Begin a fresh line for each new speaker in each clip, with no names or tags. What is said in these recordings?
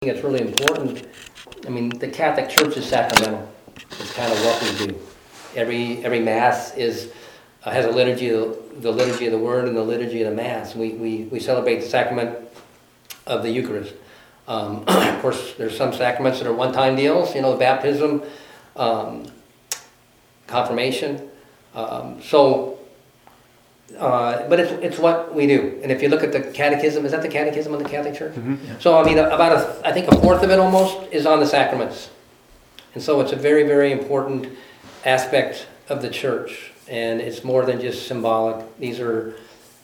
It's really important. I mean, the Catholic Church is sacramental. It's kind of what we do. Every Mass has a liturgy, the liturgy of the Word and the liturgy of the Mass. We celebrate the sacrament of the Eucharist. Of course, there's some sacraments that are one-time deals. The baptism, confirmation. But it's what we do. And if you look at the Catechism, is that the Catechism of the Catholic Church?
Mm-hmm.
Yeah. So I mean, I think a fourth of it almost is on the sacraments. And so it's a very, very important aspect of the Church, and it's more than just symbolic. These are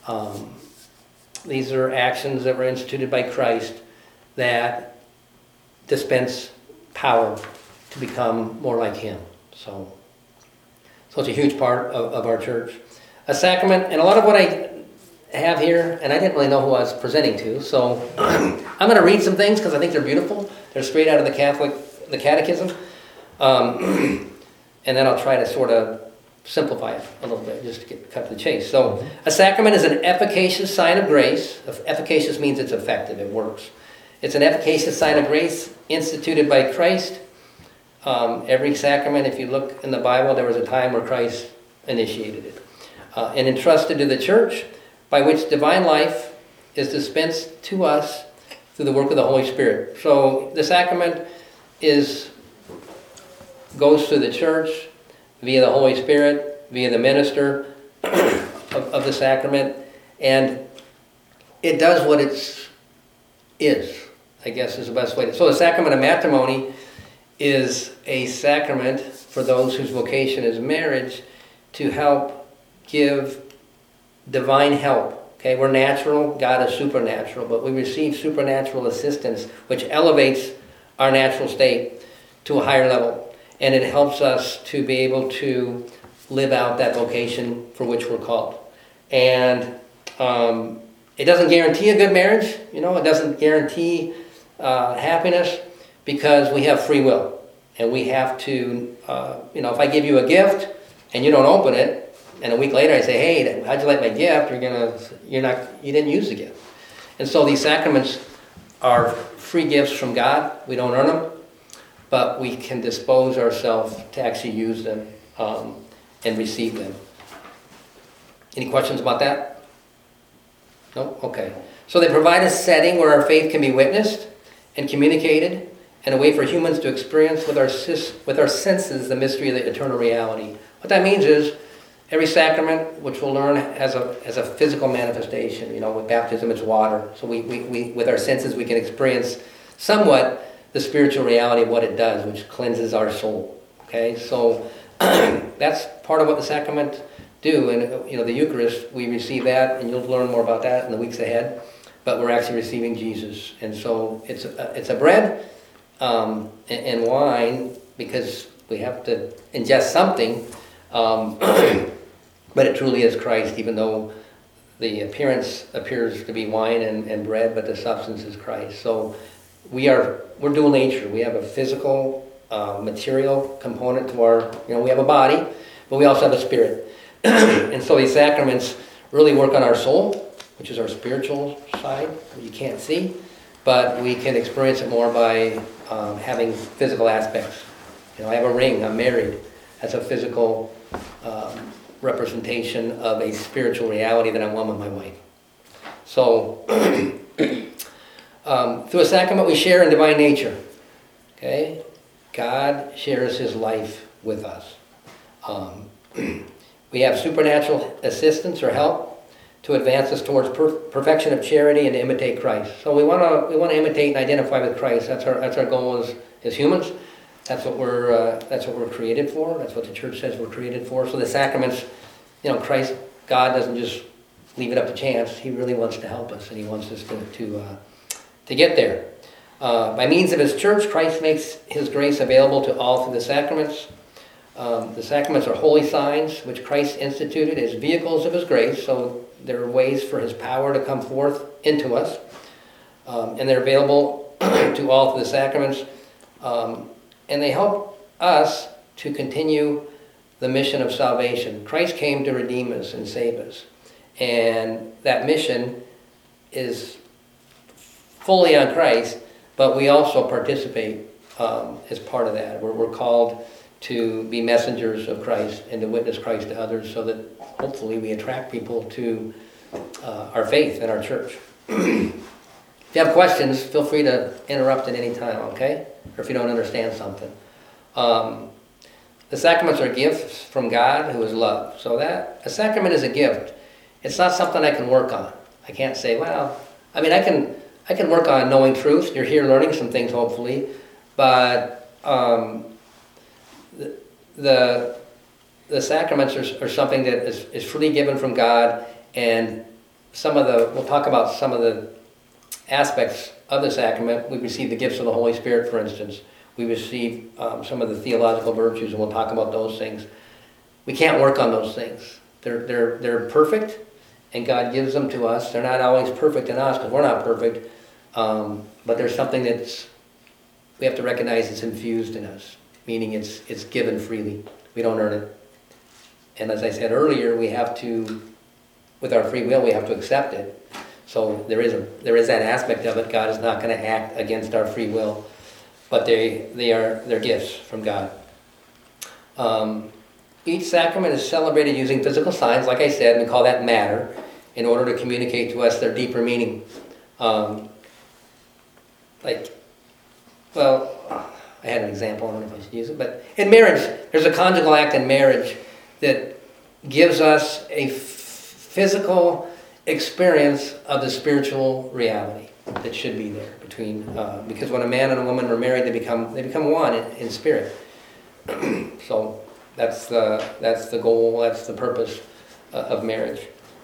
actions that were instituted by Christ that dispense power to become more like Him. So it's a huge part of our Church. A sacrament, and a lot of what I have here, and I didn't really know who I was presenting to, so I'm going to read some things because I think they're beautiful. They're straight out of the Catechism. And then I'll try to sort of simplify it a little bit, just to cut to the chase. So, a sacrament is an efficacious sign of grace. Efficacious means it's effective, it works. It's an efficacious sign of grace instituted by Christ. Every sacrament, if you look in the Bible, there was a time where Christ initiated it. And entrusted to the Church, by which divine life is dispensed to us through the work of the Holy Spirit. So the sacrament goes through the Church via the Holy Spirit, via the minister of the sacrament, and it does what it is, I guess is the best way to. So the sacrament of matrimony is a sacrament for those whose vocation is marriage to help give divine help. Okay, we're natural, God is supernatural, but we receive supernatural assistance, which elevates our natural state to a higher level, and it helps us to be able to live out that vocation for which we're called. And it doesn't guarantee a good marriage, it doesn't guarantee happiness, because we have free will, and we have to, if I give you a gift and you don't open it, and a week later I say, hey, how'd you like my gift? You didn't use the gift. And so these sacraments are free gifts from God. We don't earn them, but we can dispose ourselves to actually use them and receive them. Any questions about that? No? Okay. So they provide a setting where our faith can be witnessed and communicated, and a way for humans to experience with our senses the mystery of the eternal reality. What that means is, every sacrament, which we'll learn, has a physical manifestation. With baptism, it's water. So we with our senses, we can experience somewhat the spiritual reality of what it does, which cleanses our soul. Okay, so that's part of what the sacraments do. And the Eucharist, we receive that, and you'll learn more about that in the weeks ahead. But we're actually receiving Jesus, and so it's a bread and wine, because we have to ingest something. But it truly is Christ, even though the appearance appears to be wine and bread, but the substance is Christ. So we're dual nature. We have a physical, material component to our, we have a body, but we also have a spirit. And so these sacraments really work on our soul, which is our spiritual side, that you can't see, but we can experience it more by having physical aspects. I have a ring, I'm married. That's a physical representation of a spiritual reality that I'm one with my wife. So, through a sacrament we share in divine nature. Okay? God shares His life with us. We have supernatural assistance or help to advance us towards perfection of charity and to imitate Christ. So we want to imitate and identify with Christ. That's our goal as humans. That's what we're created for. That's what the Church says we're created for. So the sacraments, Christ, God doesn't just leave it up to chance. He really wants to help us, and He wants us to get there. By means of His Church, Christ makes His grace available to all through the sacraments. The sacraments are holy signs which Christ instituted as vehicles of His grace. So they're ways for His power to come forth into us, and they're available to all through the sacraments. And they help us to continue the mission of salvation. Christ came to redeem us and save us. And that mission is fully on Christ, but we also participate as part of that. We're called to be messengers of Christ and to witness Christ to others so that hopefully we attract people to our faith and our church. If you have questions, feel free to interrupt at any time, okay? Or if you don't understand something. The sacraments are gifts from God, who is love. So that a sacrament is a gift. It's not something I can work on. I can't say, well, I mean, I can work on knowing truth. You're here learning some things, hopefully, but the sacraments are something that is freely given from God, and we'll talk about some of the aspects of the sacrament. We receive the gifts of the Holy Spirit, for instance. We receive some of the theological virtues, and we'll talk about those things. We can't work on those things. They're perfect, and God gives them to us. They're not always perfect in us because we're not perfect, but there's something we have to recognize it's infused in us, meaning it's given freely. We don't earn it. And as I said earlier, we have to, with our free will, we have to accept it. So there is that aspect of it. God is not going to act against our free will, but they're gifts from God. Each sacrament is celebrated using physical signs, like I said, we call that matter, in order to communicate to us their deeper meaning. I had an example, I don't know if I should use it, but in marriage, there's a conjugal act in marriage that gives us a physical experience of the spiritual reality that should be there between, because when a man and a woman are married, they become one in spirit. So that's the goal, that's the purpose of marriage.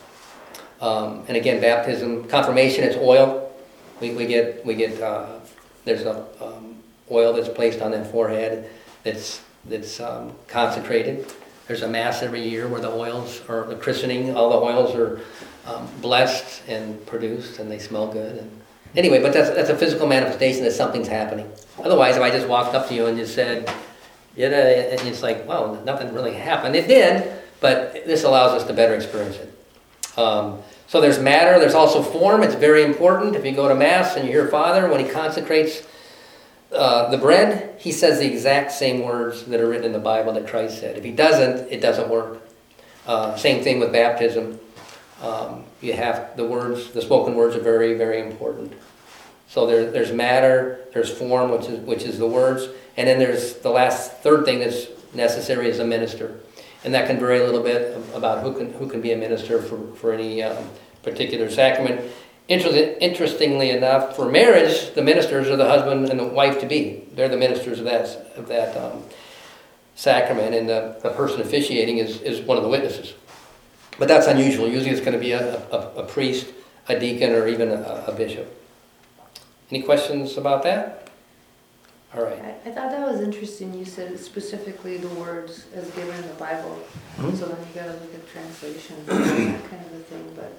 And again, baptism, confirmation, it's oil. We get there's a oil that's placed on that forehead that's consecrated. There's a mass every year where the oils, or the christening, all the oils are blessed and produced, and they smell good. And anyway, but that's a physical manifestation that something's happening. Otherwise, if I just walked up to you and just said, and it's like, well, nothing really happened. It did, but this allows us to better experience it. So there's matter, there's also form. It's very important. If you go to Mass and you hear Father, when he consecrates the bread, he says the exact same words that are written in the Bible that Christ said. If he doesn't, it doesn't work. Same thing with baptism. You have the spoken words are very, very important. So there's matter, there's form, which is the words, and then there's the third thing that's necessary is a minister. And that can vary a little bit about who can be a minister for any particular sacrament. Interestingly enough, for marriage, the ministers are the husband and the wife-to-be. They're the ministers of that sacrament, and the person officiating is one of the witnesses. But that's unusual. Usually it's going to be a priest, a deacon, or even a bishop. Any questions about that? All right.
I thought that was interesting. You said specifically the words as given in the Bible. Mm-hmm. So then you got to look at translations and that kind of a thing. But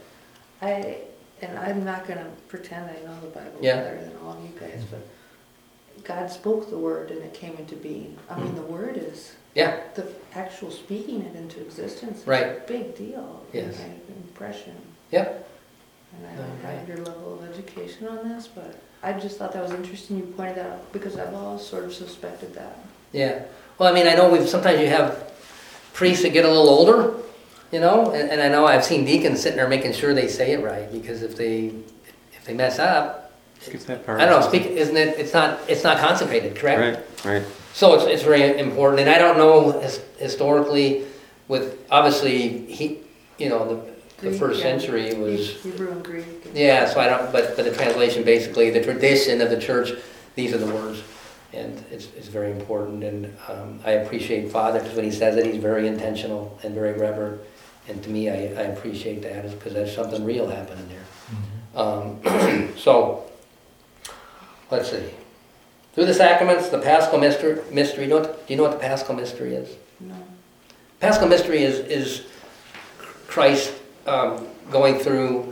I'm not going to pretend I know the Bible better than all of you guys. But God spoke the word and it came into being. I mean, the word is the actual speaking it into existence. Is a big deal.
Yes.
In my impression.
Yep.
And I don't have your level of education on this, but I just thought that was interesting you pointed that out because I've always sort of suspected that. Yeah. Well, I mean, I know sometimes you have priests that get a little older, and I know I've seen deacons sitting there making sure they say it right, because if they mess up, I don't know, isn't it? It's not consecrated, correct?
Right.
So it's very important, and I don't know historically with obviously the first century was
Hebrew and Greek.
Yeah, so I don't. But the translation, basically, the tradition of the church, these are the words, and it's very important. And I appreciate Father because when he says it, he's very intentional and very reverent. And to me, I appreciate that because there's something real happening there. Mm-hmm. So let's see. Through the sacraments, the Paschal mystery. Do you know what the Paschal mystery is?
No.
Paschal mystery is Christ going through,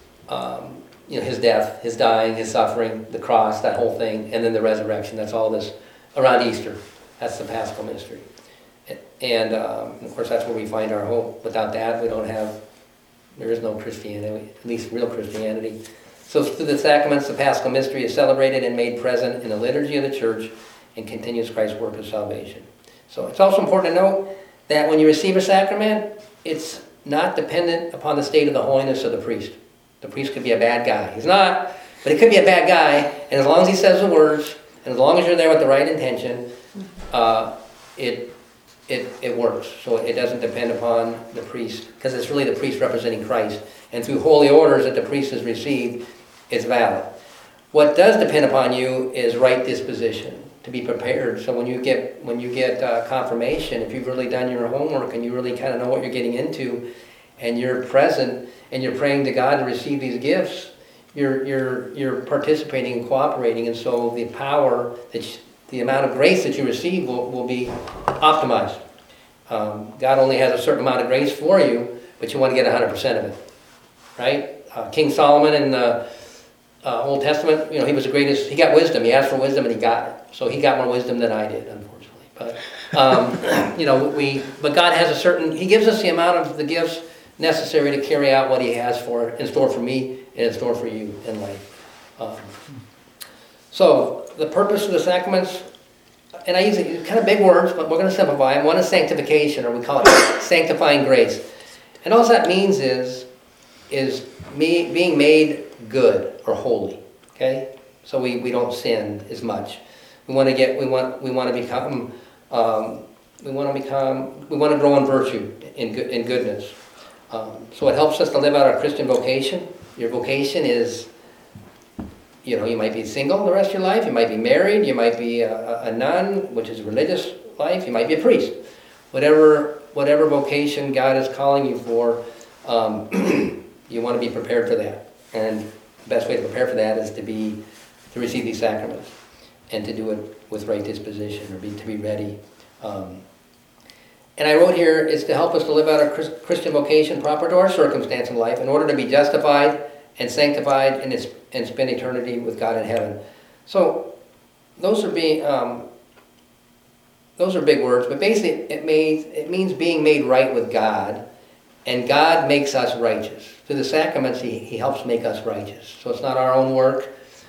his death, his dying, his suffering, the cross, that whole thing, and then the resurrection. That's all this around Easter. That's the Paschal mystery. And, of course, that's where we find our hope. Without that, there is no Christianity, at least real Christianity. So through the sacraments, the Paschal mystery is celebrated and made present in the liturgy of the church and continues Christ's work of salvation. So it's also important to note that when you receive a sacrament, it's not dependent upon the state of the holiness of the priest. The priest could be a bad guy. He's not, but he could be a bad guy, and as long as he says the words, and as long as you're there with the right intention, it works. So it doesn't depend upon the priest, because it's really the priest representing Christ. And through holy orders that the priest has received, it's valid. What does depend upon you is right disposition, to be prepared. So when you get confirmation, if you've really done your homework and you really kind of know what you're getting into, and you're present and you're praying to God to receive these gifts, you're participating and cooperating, and so the power the amount of grace that you receive will be optimized. God only has a certain amount of grace for you, but you want to get 100% of it, right? King Solomon in the Old Testament, he was the greatest. He got wisdom. He asked for wisdom and he got it. So he got more wisdom than I did, unfortunately. But but God has He gives us the amount of the gifts necessary to carry out what He has in store for me and in store for you in life. So the purpose of the sacraments, and I use kind of big words, but we're going to simplify them. One is sanctification, or we call it sanctifying grace. And all that means is being made good or holy. Okay, so we don't sin as much. We want to grow in virtue, in goodness. So it helps us to live out our Christian vocation. Your vocation is, you might be single the rest of your life. You might be married. You might be a nun, which is a religious life. You might be a priest. Whatever vocation God is calling you for, you want to be prepared for that. And the best way to prepare for that is to receive these sacraments and to do it with right disposition, or to be ready. And I wrote here, it's to help us to live out our Christian vocation proper to our circumstance in life in order to be justified and sanctified and spend eternity with God in heaven. So those are big words, but basically it means being made right with God, and God makes us righteous. Through the sacraments, He helps make us righteous. So it's not our own work.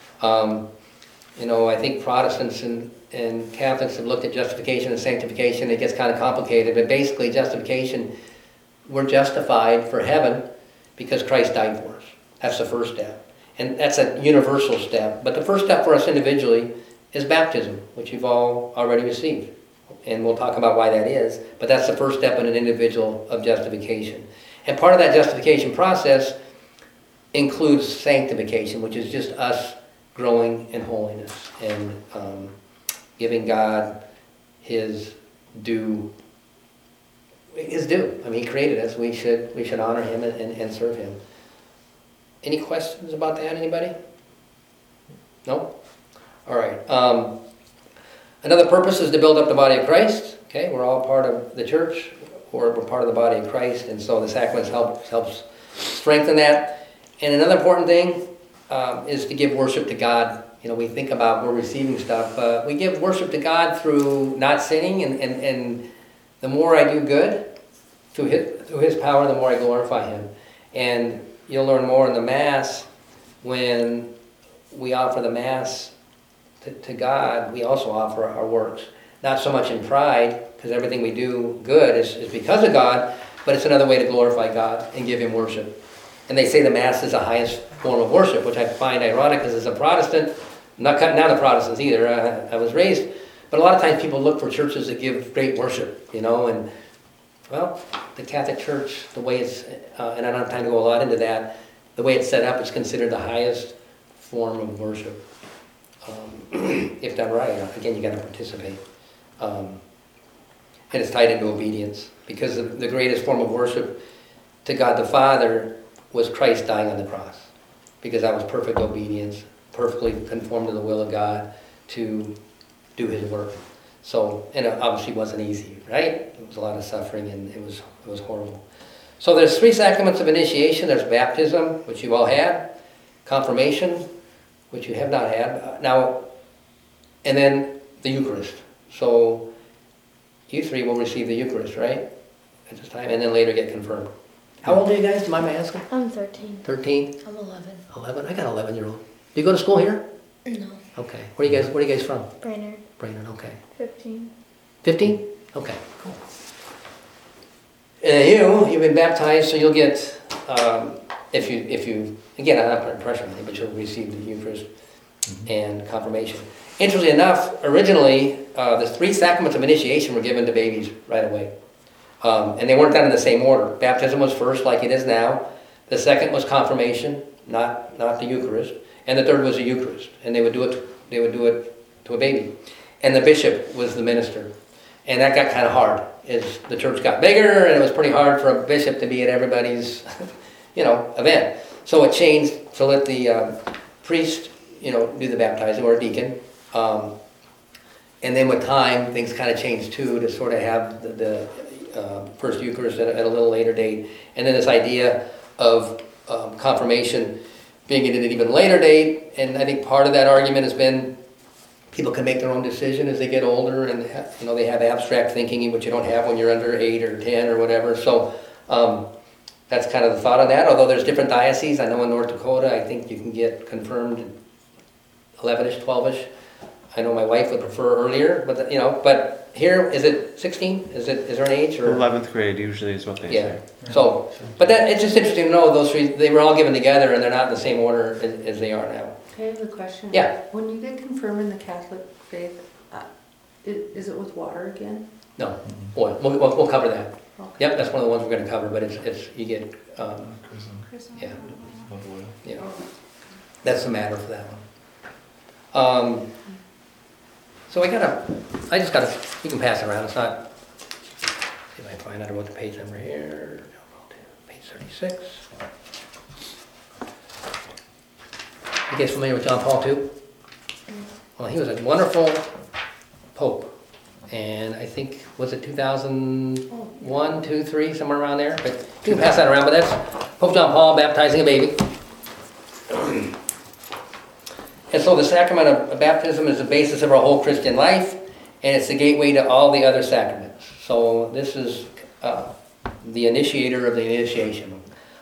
I think Protestants and Catholics have looked at justification and sanctification. It gets kind of complicated, but basically justification, we're justified for heaven because Christ died for us. That's the first step. And that's a universal step. But the first step for us individually is baptism, which you've all already received. And we'll talk about why that is. But that's the first step in an individual of justification. And part of that justification process includes sanctification, which is just us growing in holiness and giving God His due. I mean, He created us. We should honor Him and serve Him. Any questions about that, anybody? No? All right. Another purpose is to build up the body of Christ. Okay, we're all part of the church, or we're part of the body of Christ, and so the sacraments helps strengthen that. And another important thing is to give worship to God. We think about we're receiving stuff, but we give worship to God through not sinning, and the more I do good through His power, the more I glorify Him. And you'll learn more in the Mass. When we offer the Mass to God, we also offer our works. Not so much in pride, because everything we do good is because of God, but it's another way to glorify God and give Him worship. And they say the Mass is the highest form of worship, which I find ironic, because as a Protestant, I'm not cutting down the Protestants either, I was raised, but a lot of times people look for churches that give great worship, and well, the Catholic Church, the way it's, and I don't have time to go a lot into that, the way it's set up is considered the highest form of worship. If done right, again, you got to participate. And it's tied into obedience, because the greatest form of worship to God the Father was Christ dying on the cross, because that was perfect obedience, perfectly conformed to the will of God to do His work. So, and it obviously wasn't easy, right? It was a lot of suffering, and it was horrible. So there's 3 sacraments of initiation. There's baptism, which you've all had, confirmation, which you have not had, now, and then the Eucharist. So you 3 will receive the Eucharist, right, at this time, and then later get confirmed. How old are you guys? Do you mind me asking?
I'm 13.
13?
I'm 11.
11? I got an 11-year-old. Do you go to school here?
No.
Okay. Where are you guys from?
Brainerd.
Brainerd, okay.
15.
15? Okay, cool. You've been baptized, so you'll get, if you, again, I'm not putting pressure on you, but you'll receive the Eucharist and confirmation. Interestingly enough, originally, the 3 sacraments of initiation were given to babies right away. And they weren't done in the same order. Baptism was first, like it is now. The second was confirmation, not the Eucharist. And the third was the Eucharist. And they would do it to a baby. And the bishop was the minister. And that got kind of hard. As the church got bigger, and it was pretty hard for a bishop to be at everybody's, event. So it changed to let the priest, do the baptizing, or a deacon. And then with time, things kind of changed too, to sort of have the first Eucharist at a little later date. And then this idea of confirmation being at an even later date. And I think part of that argument has been people can make their own decision as they get older, and they have abstract thinking, which you don't have when you're under 8 or 10 or whatever. So that's kind of the thought on that. Although there's different dioceses. I know in North Dakota, I think you can get confirmed 11ish, 12ish. I know my wife would prefer earlier, but but here, is it 16? Is there an age? Or
11th grade usually is what they say.
So, but it's just interesting to know those 3. They were all given together, and they're not in the same order as they are now.
I have a question.
Yeah.
When you get confirmed in the Catholic faith, is it with water again?
No, oil. We'll cover that.
Okay.
Yep, that's one of the ones we're going to cover. But it's you get
Chrism.
yeah. That's the matter for that one. So I just gotta. You can pass it around. It's not. See if I can find out about the page number here. Page 36. You guys familiar with John Paul II? Well, he was a wonderful pope. And I think, was it 2001, 2, 3, somewhere around there? But you can pass that around, but that's Pope John Paul baptizing a baby. And so the sacrament of baptism is the basis of our whole Christian life, and it's the gateway to all the other sacraments. So this is the initiator of the initiation.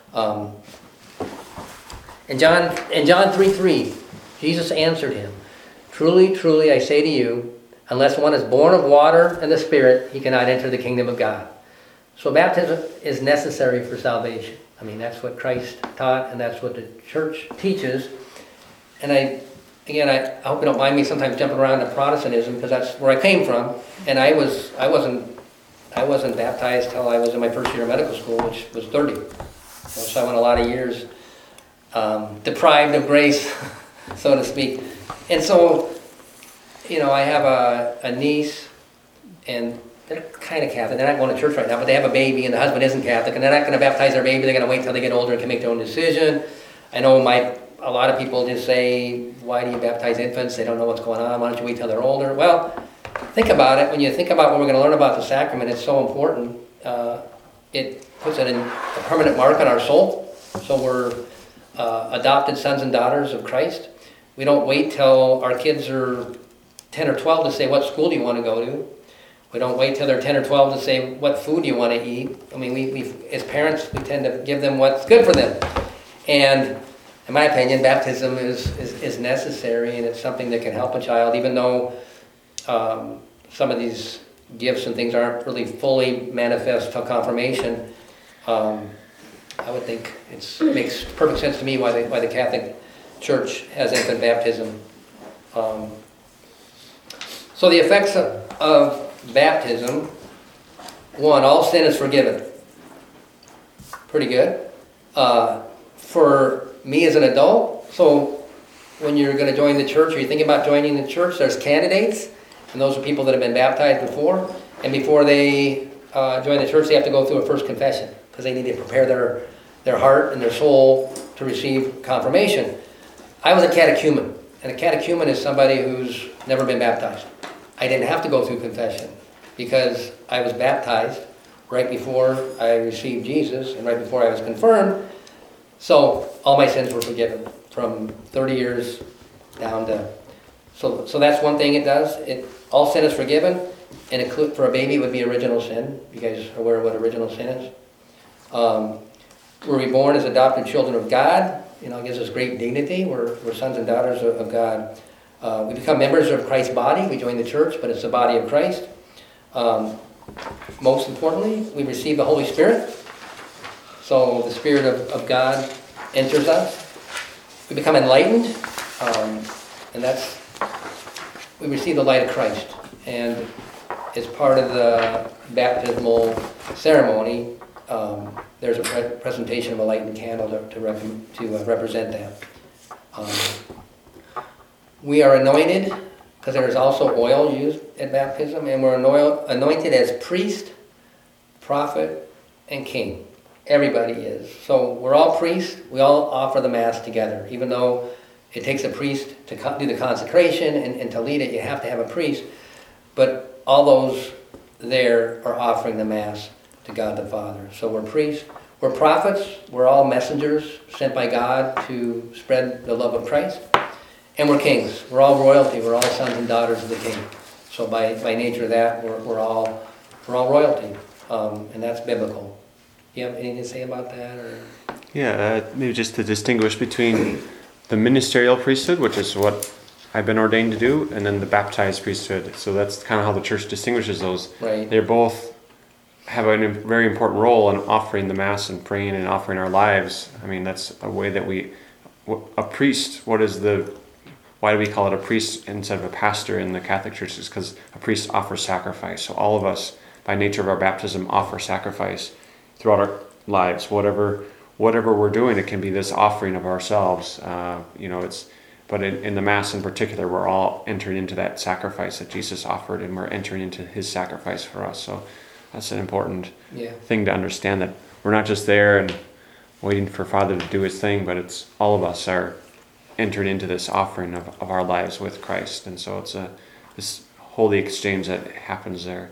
In John 3:3, Jesus answered him, "Truly, truly, I say to you, unless one is born of water and the Spirit, he cannot enter the kingdom of God." So baptism is necessary for salvation. I mean, that's what Christ taught, and that's what the church teaches. And I hope you don't mind me sometimes jumping around to Protestantism, because that's where I came from. And I wasn't baptized till I was in my first year of medical school, which was 30. So I went a lot of years deprived of grace, so to speak. And so, I have a niece, and they're kind of Catholic. They're not going to church right now, but they have a baby, and the husband isn't Catholic, and they're not going to baptize their baby. They're going to wait till they get older and can make their own decision. I know a lot of people just say, why do you baptize infants? They don't know what's going on. Why don't you wait till they're older? Well, think about it. When you think about what we're going to learn about the sacrament, it's so important. It puts a permanent mark on our soul. So we're adopted sons and daughters of Christ. We don't wait till our kids are 10 or 12 to say, what school do you want to go to? We don't wait till they're 10 or 12 to say, what food do you want to eat? I mean, we as parents, we tend to give them what's good for them. And in my opinion, baptism is necessary, and it's something that can help a child, even though some of these gifts and things aren't really fully manifest till confirmation. I would think it makes perfect sense to me why the Catholic Church has infant baptism. So the effects of baptism: 1, all sin is forgiven. Pretty good. For me as an adult, so when you're going to join the church, or you're thinking about joining the church, there's candidates, and those are people that have been baptized before. And before they join the church, they have to go through a first confession, because they need to prepare their heart and their soul to receive confirmation. I was a catechumen, and a catechumen is somebody who's never been baptized. I didn't have to go through confession, because I was baptized right before I received Jesus and right before I was confirmed. So all my sins were forgiven from 30 years down to... So that's one thing it does. All sin is forgiven, and for a baby it would be original sin. You guys are aware of what original sin is? We're reborn as adopted children of God. It gives us great dignity. We're sons and daughters of God. We become members of Christ's body. We join the church, but it's the body of Christ. Most importantly, we receive the Holy Spirit. So the Spirit of God enters us. We become enlightened, and we receive the light of Christ. And as part of the baptismal ceremony, there's a presentation of a lightened candle to represent that. We are anointed, because there is also oil used at baptism, and we're anointed as priest, prophet, and king. Everybody is. So we're all priests. We all offer the Mass together. Even though it takes a priest to do the consecration and to lead it, you have to have a priest. But all those there are offering the Mass to God the Father. So we're priests. We're prophets. We're all messengers sent by God to spread the love of Christ. And we're kings. We're all royalty. We're all sons and daughters of the King. So by nature of that, we're all royalty. And that's biblical. You have anything to say about that? Or?
Yeah, maybe just to distinguish between the ministerial priesthood, which is what I've been ordained to do, and then the baptized priesthood. So that's kind of how the church distinguishes those.
Right.
They both have a very important role in offering the Mass and praying and offering our lives. I mean, that's a way that a priest, why do we call it a priest instead of a pastor in the Catholic Church? Is because a priest offers sacrifice. So all of us, by nature of our baptism, offer sacrifice throughout our lives. Whatever we're doing, it can be this offering of ourselves. But in the Mass in particular, we're all entering into that sacrifice that Jesus offered, and we're entering into His sacrifice for us. So that's an important thing to understand, that we're not just there and waiting for Father to do His thing, but it's all of us are entered into this offering of our lives with Christ. And so it's this holy exchange that happens there.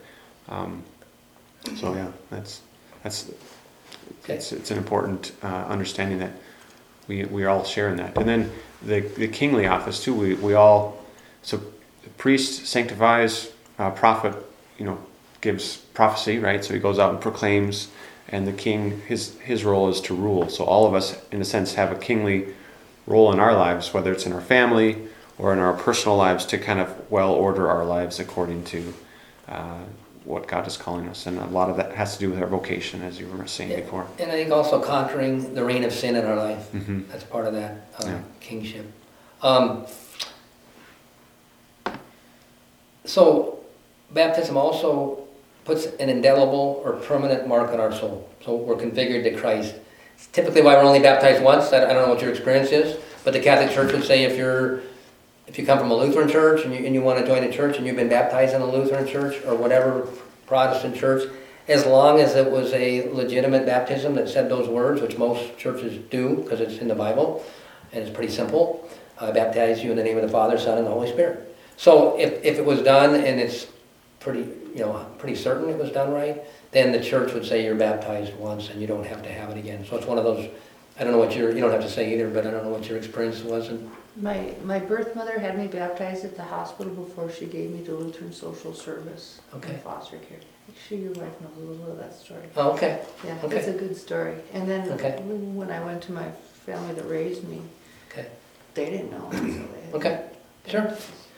It's an important understanding that we all share in that. And then the kingly office too, so the priest sanctifies, prophet, gives prophecy, right? So he goes out and proclaims, and the king, his role is to rule. So all of us, in a sense, have a kingly role in our lives, whether it's in our family or in our personal lives, to kind of well order our lives according to what God is calling us. And a lot of that has to do with our vocation, as you were saying before.
And I think also conquering the reign of sin in our life.
Mm-hmm.
That's part of that kingship. So baptism also puts an indelible or permanent mark on our soul. So we're configured to Christ. It's typically why we're only baptized once. I don't know what your experience is, but the Catholic Church would say if you come from a Lutheran church and you want to join a church and you've been baptized in a Lutheran church or whatever Protestant church, as long as it was a legitimate baptism that said those words, which most churches do because it's in the Bible and it's pretty simple, I baptize you in the name of the Father, Son, and the Holy Spirit. So if it was done and it's pretty certain it was done right, then the church would say you're baptized once and you don't have to have it again. So it's one of those, I don't know what you don't have to say either, but I don't know what your experience was.
My birth mother had me baptized at the hospital before she gave me to Lutheran Social Service in foster care. I'm sure your wife knows a little bit of that story.
Oh, okay.
Yeah, it's a good story. And then when I went to my family that raised me, they didn't know. So they
Sure.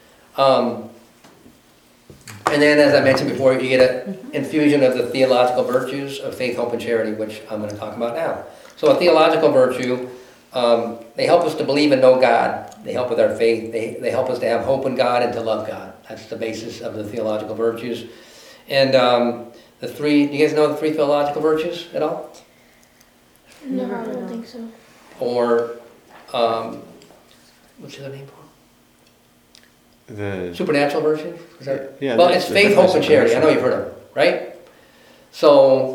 And then, as I mentioned before, you get an infusion of the theological virtues of faith, hope, and charity, which I'm going to talk about now. So a theological virtue, they help us to believe and know God. They help with our faith. They help us to have hope in God and to love God. That's the basis of the theological virtues. And do you guys know the three theological virtues at all?
No, I don't think so.
Or, what's the other name for
The
supernatural virtues? Is that,
yeah.
Well, it's faith, hope, and charity. I know you've heard of them, right? So,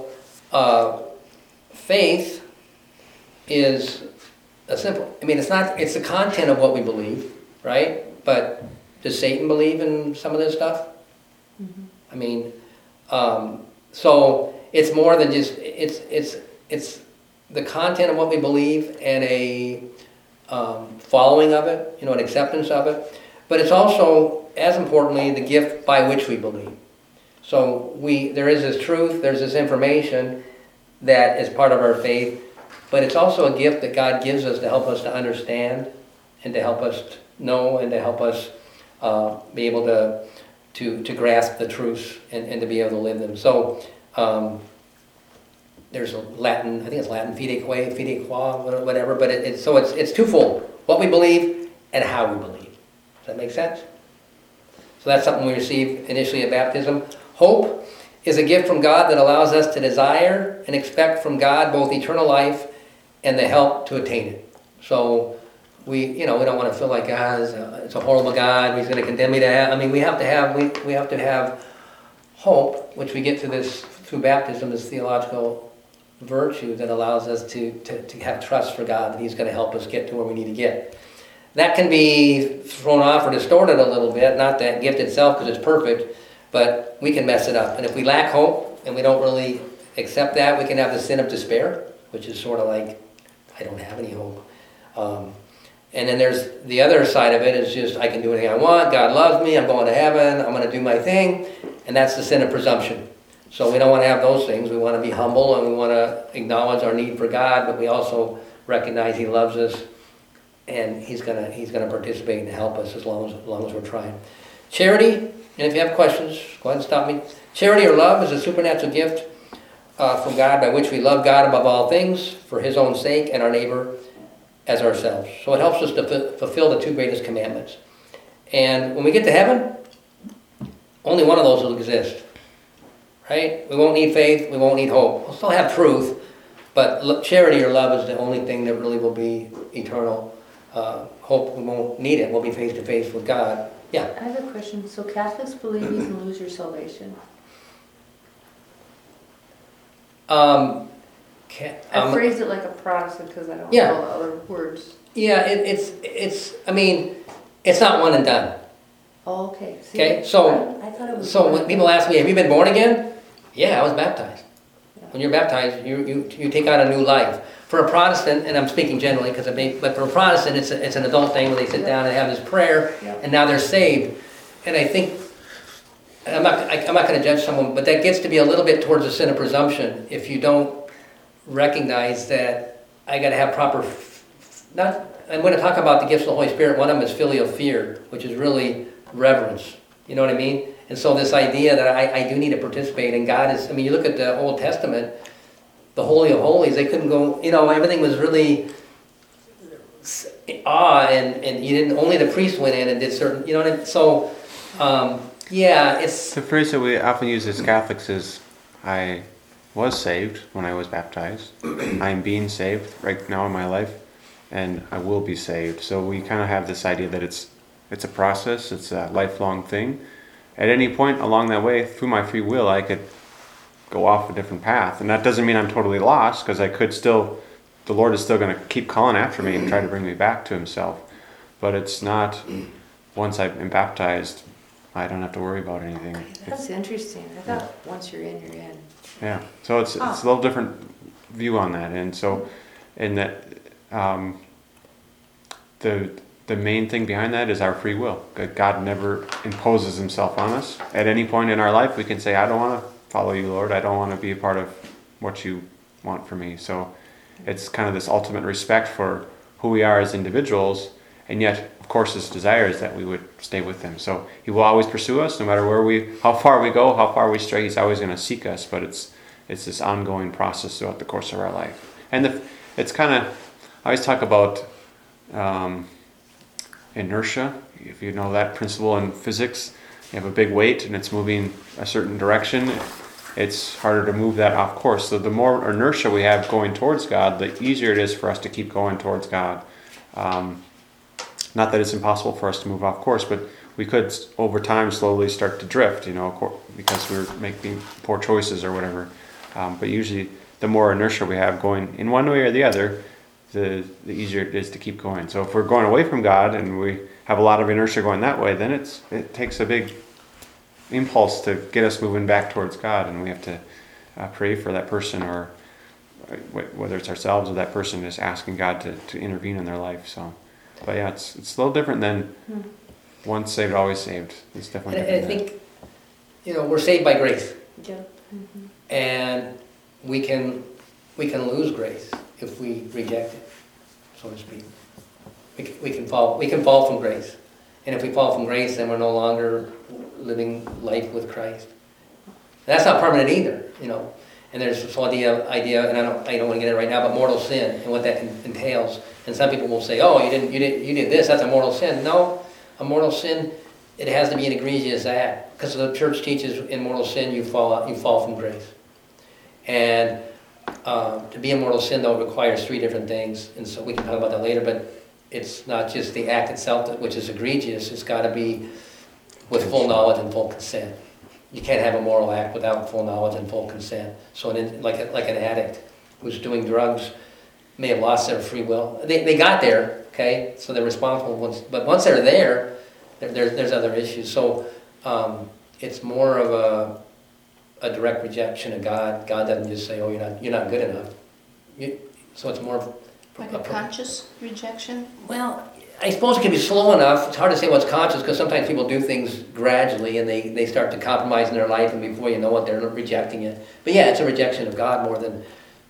faith is a simple. I mean, it's the content of what we believe, right? But does Satan believe in some of this stuff?
Mm-hmm.
I mean, so it's more than just it's the content of what we believe and a following of it, an acceptance of it. But it's also, as importantly, the gift by which we believe. So there is this truth, there's this information that is part of our faith, but it's also a gift that God gives us to help us to understand and to help us know and to help us be able to grasp the truths and to be able to live them. So there's a Latin, I think it's Latin, fide qua, whatever, but it's twofold. What we believe and how we believe. Does that make sense? So that's something we receive initially at baptism. Hope is a gift from God that allows us to desire and expect from God both eternal life and the help to attain it. So we don't want to feel like it's a horrible God. He's going to condemn me to hell. I mean, we have to have hope, which we get to this through baptism, this theological virtue that allows us to have trust for God that He's going to help us get to where we need to get. That can be thrown off or distorted a little bit, not that gift itself because it's perfect, but we can mess it up. And if we lack hope and we don't really accept that, we can have the sin of despair, which is sort of like, I don't have any hope. And then there's the other side of it is just, I can do anything I want, God loves me, I'm going to heaven, I'm going to do my thing, and that's the sin of presumption. So we don't want to have those things. We want to be humble and we want to acknowledge our need for God, but we also recognize He loves us and He's gonna participate and help us as long as we're trying. Charity, and if you have questions, go ahead and stop me. Charity or love is a supernatural gift from God by which we love God above all things for His own sake and our neighbor as ourselves. So it helps us to fulfill the two greatest commandments. And when we get to heaven, only one of those will exist. Right? We won't need faith, we won't need hope. We'll still have truth, but charity or love is the only thing that really will be eternal. Hope, we won't need it. We'll be face to face with God. Yeah?
I have a question. So Catholics believe you can lose your salvation? I phrased it like a Protestant because I don't know the other words.
Yeah, it's not one and done.
Oh, okay. See,
okay, so
I thought it was
when people ask me, have you been born again? Yeah, I was baptized. Yeah. When you're baptized, you take on a new life. For a Protestant, and I'm speaking generally, but for a Protestant, it's an adult thing where they sit down and have this prayer, and now they're saved. And I think, I'm not going to judge someone, but that gets to be a little bit towards the sin of presumption if you don't recognize that I got to have proper. I'm going to talk about the gifts of the Holy Spirit. One of them is filial fear, which is really reverence. You know what I mean? And so this idea that I do need to participate, and God is. I mean, you look at the Old Testament. The Holy of Holies, they couldn't go, everything was really and you didn't, only the priest went in and did certain, what I mean? So, it's...
The phrase that we often use as Catholics is, I was saved when I was baptized, I'm being saved right now in my life, and I will be saved. So we kind of have this idea that it's a process, it's a lifelong thing. At any point along that way, through my free will, I could go off a different path. And that doesn't mean I'm totally lost, because the Lord is still going to keep calling after me and try to bring me back to Himself. But it's not, once I'm baptized, I don't have to worry about anything.
That's interesting. I thought once you're in, you're in.
Yeah, so it's a little different view on that. And so, in that, the main thing behind that is our free will. God never imposes Himself on us. At any point in our life, we can say, I don't want to follow You, Lord. I don't want to be a part of what You want for me. So it's kind of this ultimate respect for who we are as individuals, and yet, of course, His desire is that we would stay with Him. So He will always pursue us, no matter how far we go, how far we stray. He's always going to seek us, but it's this ongoing process throughout the course of our life. And it's kind of, I always talk about inertia. If you know that principle in physics, you have a big weight and it's moving a certain direction, it's harder to move that off course. So the more inertia we have going towards God, the easier it is for us to keep going towards God. Not that it's impossible for us to move off course, but we could over time slowly start to drift, because we're making poor choices or whatever. But usually the more inertia we have going in one way or the other, the easier it is to keep going. So if we're going away from God and we have a lot of inertia going that way, then it takes a big impulse to get us moving back towards God, and we have to pray for that person, or whether it's ourselves or that person, is asking God to intervene in their life. So, but yeah, it's a little different than once saved, always saved. It's definitely different.
And I think, we're saved by grace.
Yeah. Mm-hmm.
And we can lose grace. if we reject it, so to speak. We can fall from grace. And if we fall from grace, then we're no longer living life with Christ. And that's not permanent either, you know. And there's this idea, and I don't want to get it right now, but mortal sin and what that entails. And some people will say, "Oh, you did this. That's a mortal sin." No, a mortal sin, it has to be an egregious act, because the church teaches in mortal sin you fall from grace. And to be a mortal sin, though, requires 3 different things, and so we can talk about that later. But it's not just the act itself, which is egregious. It's got to be with full knowledge and full consent. You can't have a moral act without full knowledge and full consent. So like an addict who's doing drugs may have lost their free will. They got there, okay, so they're responsible. But once they're there, there's other issues. So it's more of a direct rejection of God. God doesn't just say, "Oh, you're not good enough." So it's more of
like a conscious rejection.
Well, I suppose it can be slow enough. It's hard to say what's conscious, because sometimes people do things gradually and they start to compromise in their life, and before you know it, they're rejecting it. But yeah, it's a rejection of God more than,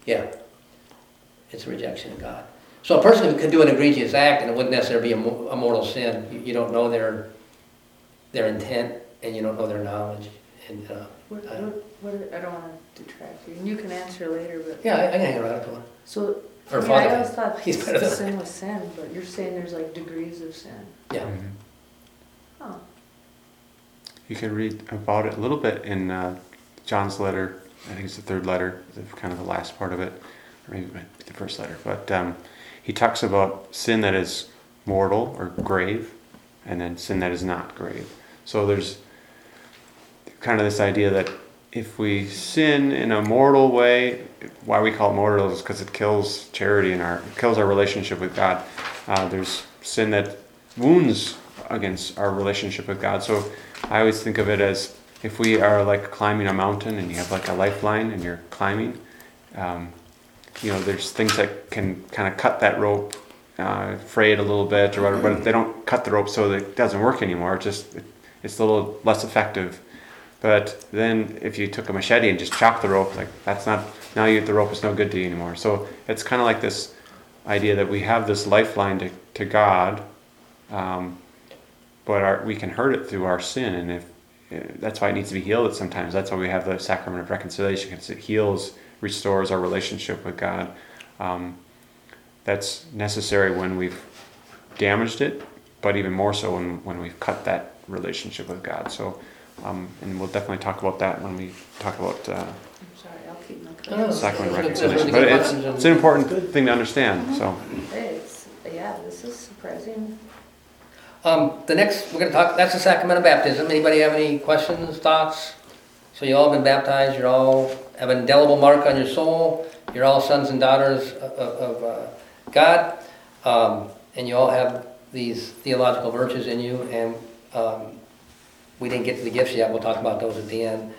it's a rejection of God. So a person could do an egregious act and it wouldn't necessarily be a mortal sin. You don't know their intent, and you don't know their knowledge. And
I don't want to detract you. And you can answer later, but...
Yeah, I can hang around if you want.
So...
Or
I always thought
He's better than
sin was sin, but you're saying there's like degrees of sin.
Yeah.
Mm-hmm.
Oh.
You can read about it a little bit in John's letter. I think it's the 3rd letter, kind of the last part of it, or maybe the 1st letter. But he talks about sin that is mortal or grave, and then sin that is not grave. So there's kind of this idea that if we sin in a mortal way, why we call it mortal is because it kills charity and kills our relationship with God. There's sin that wounds against our relationship with God. So I always think of it as if we are like climbing a mountain and you have like a lifeline and you're climbing, there's things that can kind of cut that rope, fray it a little bit or whatever, but they don't cut the rope so that it doesn't work anymore. It's a little less effective. But then if you took a machete and just chopped the rope, like the rope is no good to you anymore. So it's kind of like this idea that we have this lifeline to God, but we can hurt it through our sin, and that's why it needs to be healed sometimes. That's why we have the sacrament of reconciliation, because it heals, restores our relationship with God. That's necessary when we've damaged it, but even more so when we've cut that relationship with God. So. And we'll definitely talk about that when we talk about
I'm sorry, I'll keep my comments.
sacrament of reconciliation. But it's an important thing to understand. So.
Hey, this is surprising.
The next we're going to talk. That's the sacrament of baptism. Anybody have any questions, thoughts? So you all been baptized. You all have an indelible mark on your soul. You're all sons and daughters of God, and you all have these theological virtues in you. And we didn't get to the gifts yet. We'll talk about those at the end.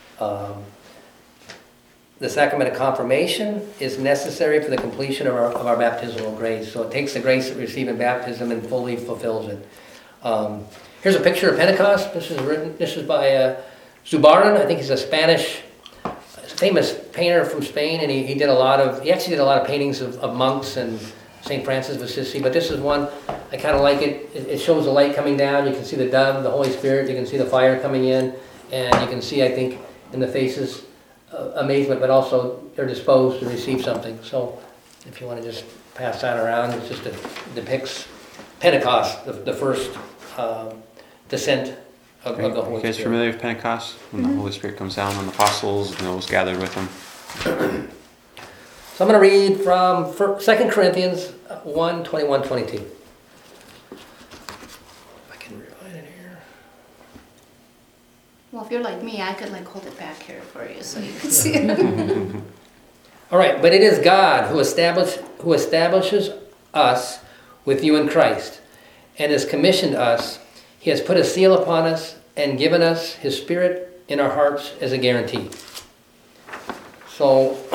The sacrament of confirmation is necessary for the completion of our baptismal grace. So it takes the grace that we receive in baptism and fully fulfills it. Here's a picture of Pentecost. This is by Zurbarán. I think he's a famous painter from Spain, and he actually did a lot of paintings of monks and St. Francis of Assisi, but this is one, I kind of like it. It shows the light coming down. You can see the dove, the Holy Spirit. You can see the fire coming in. And you can see, I think, in the faces, amazement, but also they're disposed to receive something. So if you want to just pass that around, it just depicts Pentecost, the first descent of the Holy Spirit.
You guys familiar with Pentecost? When the Holy Spirit comes down on the apostles and those gathered with them?
So I'm going to read from 2 Corinthians 1, 21, 22. If I can find it here.
Well, if you're like me, I could hold it back here for you so you can see it.
All right, but it is God who establishes us with you in Christ and has commissioned us. He has put a seal upon us and given us His Spirit in our hearts as a guarantee. So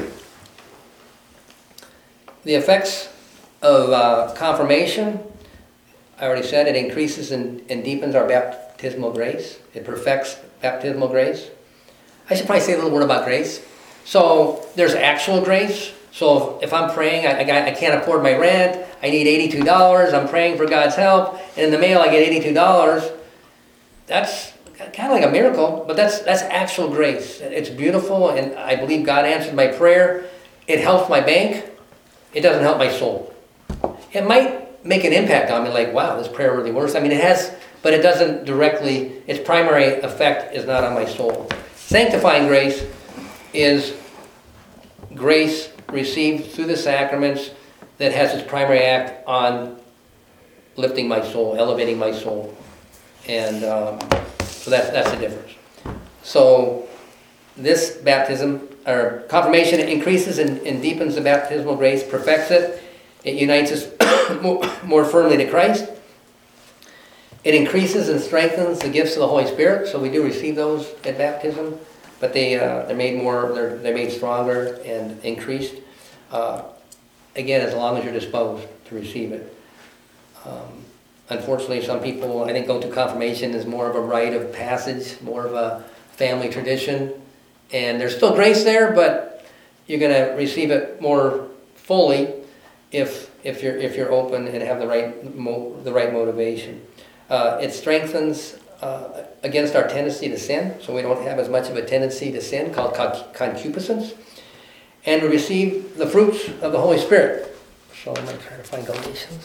the effects of confirmation, I already said, it increases and deepens our baptismal grace. It perfects baptismal grace. I should probably say a little word about grace. So there's actual grace, So if I'm praying, I can't afford my rent, I need $82, I'm praying for God's help, and in the mail I get $82, that's kind of like a miracle, but that's actual grace. It's beautiful, and I believe God answered my prayer. It helps my bank. It doesn't help my soul. It might make an impact on me, like, wow, this prayer really works. I mean, it has, but it doesn't directly, its primary effect is not on my soul. Sanctifying grace is grace received through the sacraments that has its primary act on lifting my soul, elevating my soul. And so that's the difference. So this baptism, or confirmation, increases and deepens the baptismal grace, perfects it. It unites us more firmly to Christ. It increases and strengthens the gifts of the Holy Spirit. So we do receive those at baptism, but they're made stronger and increased. Again, as long as you're disposed to receive it. Unfortunately, some people, I think, go to confirmation as more of a rite of passage, more of a family tradition, and there's still grace there, but you're going to receive it more fully if you're open and have the right motivation. It strengthens against our tendency to sin, so we don't have as much of a tendency to sin, called concupiscence, and we receive the fruits of the Holy Spirit. So I'm going to try to find Galatians.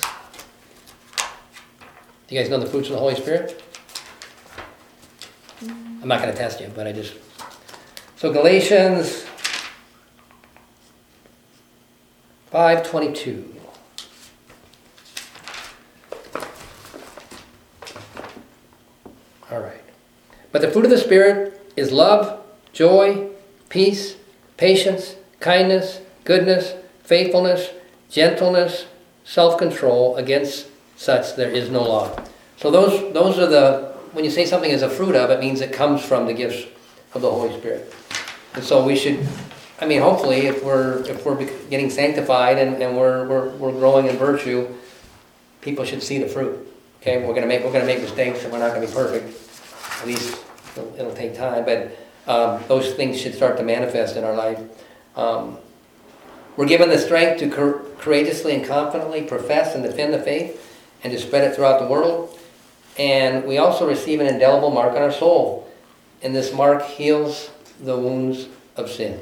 Do you guys know the fruits of the Holy Spirit? I'm not going to test you, but So Galatians 5:22. All right. But the fruit of the Spirit is love, joy, peace, patience, kindness, goodness, faithfulness, gentleness, self-control. Against such there is no law. So those are when you say something is a fruit of, it means it comes from the gifts of the Holy Spirit. And so we should, hopefully, if we're getting sanctified and we're growing in virtue, people should see the fruit. Okay, we're gonna make mistakes, and we're not gonna be perfect. At least it'll take time, but those things should start to manifest in our life. We're given the strength to courageously and confidently profess and defend the faith, and to spread it throughout the world. And we also receive an indelible mark on our soul. And this mark heals the wounds of sin.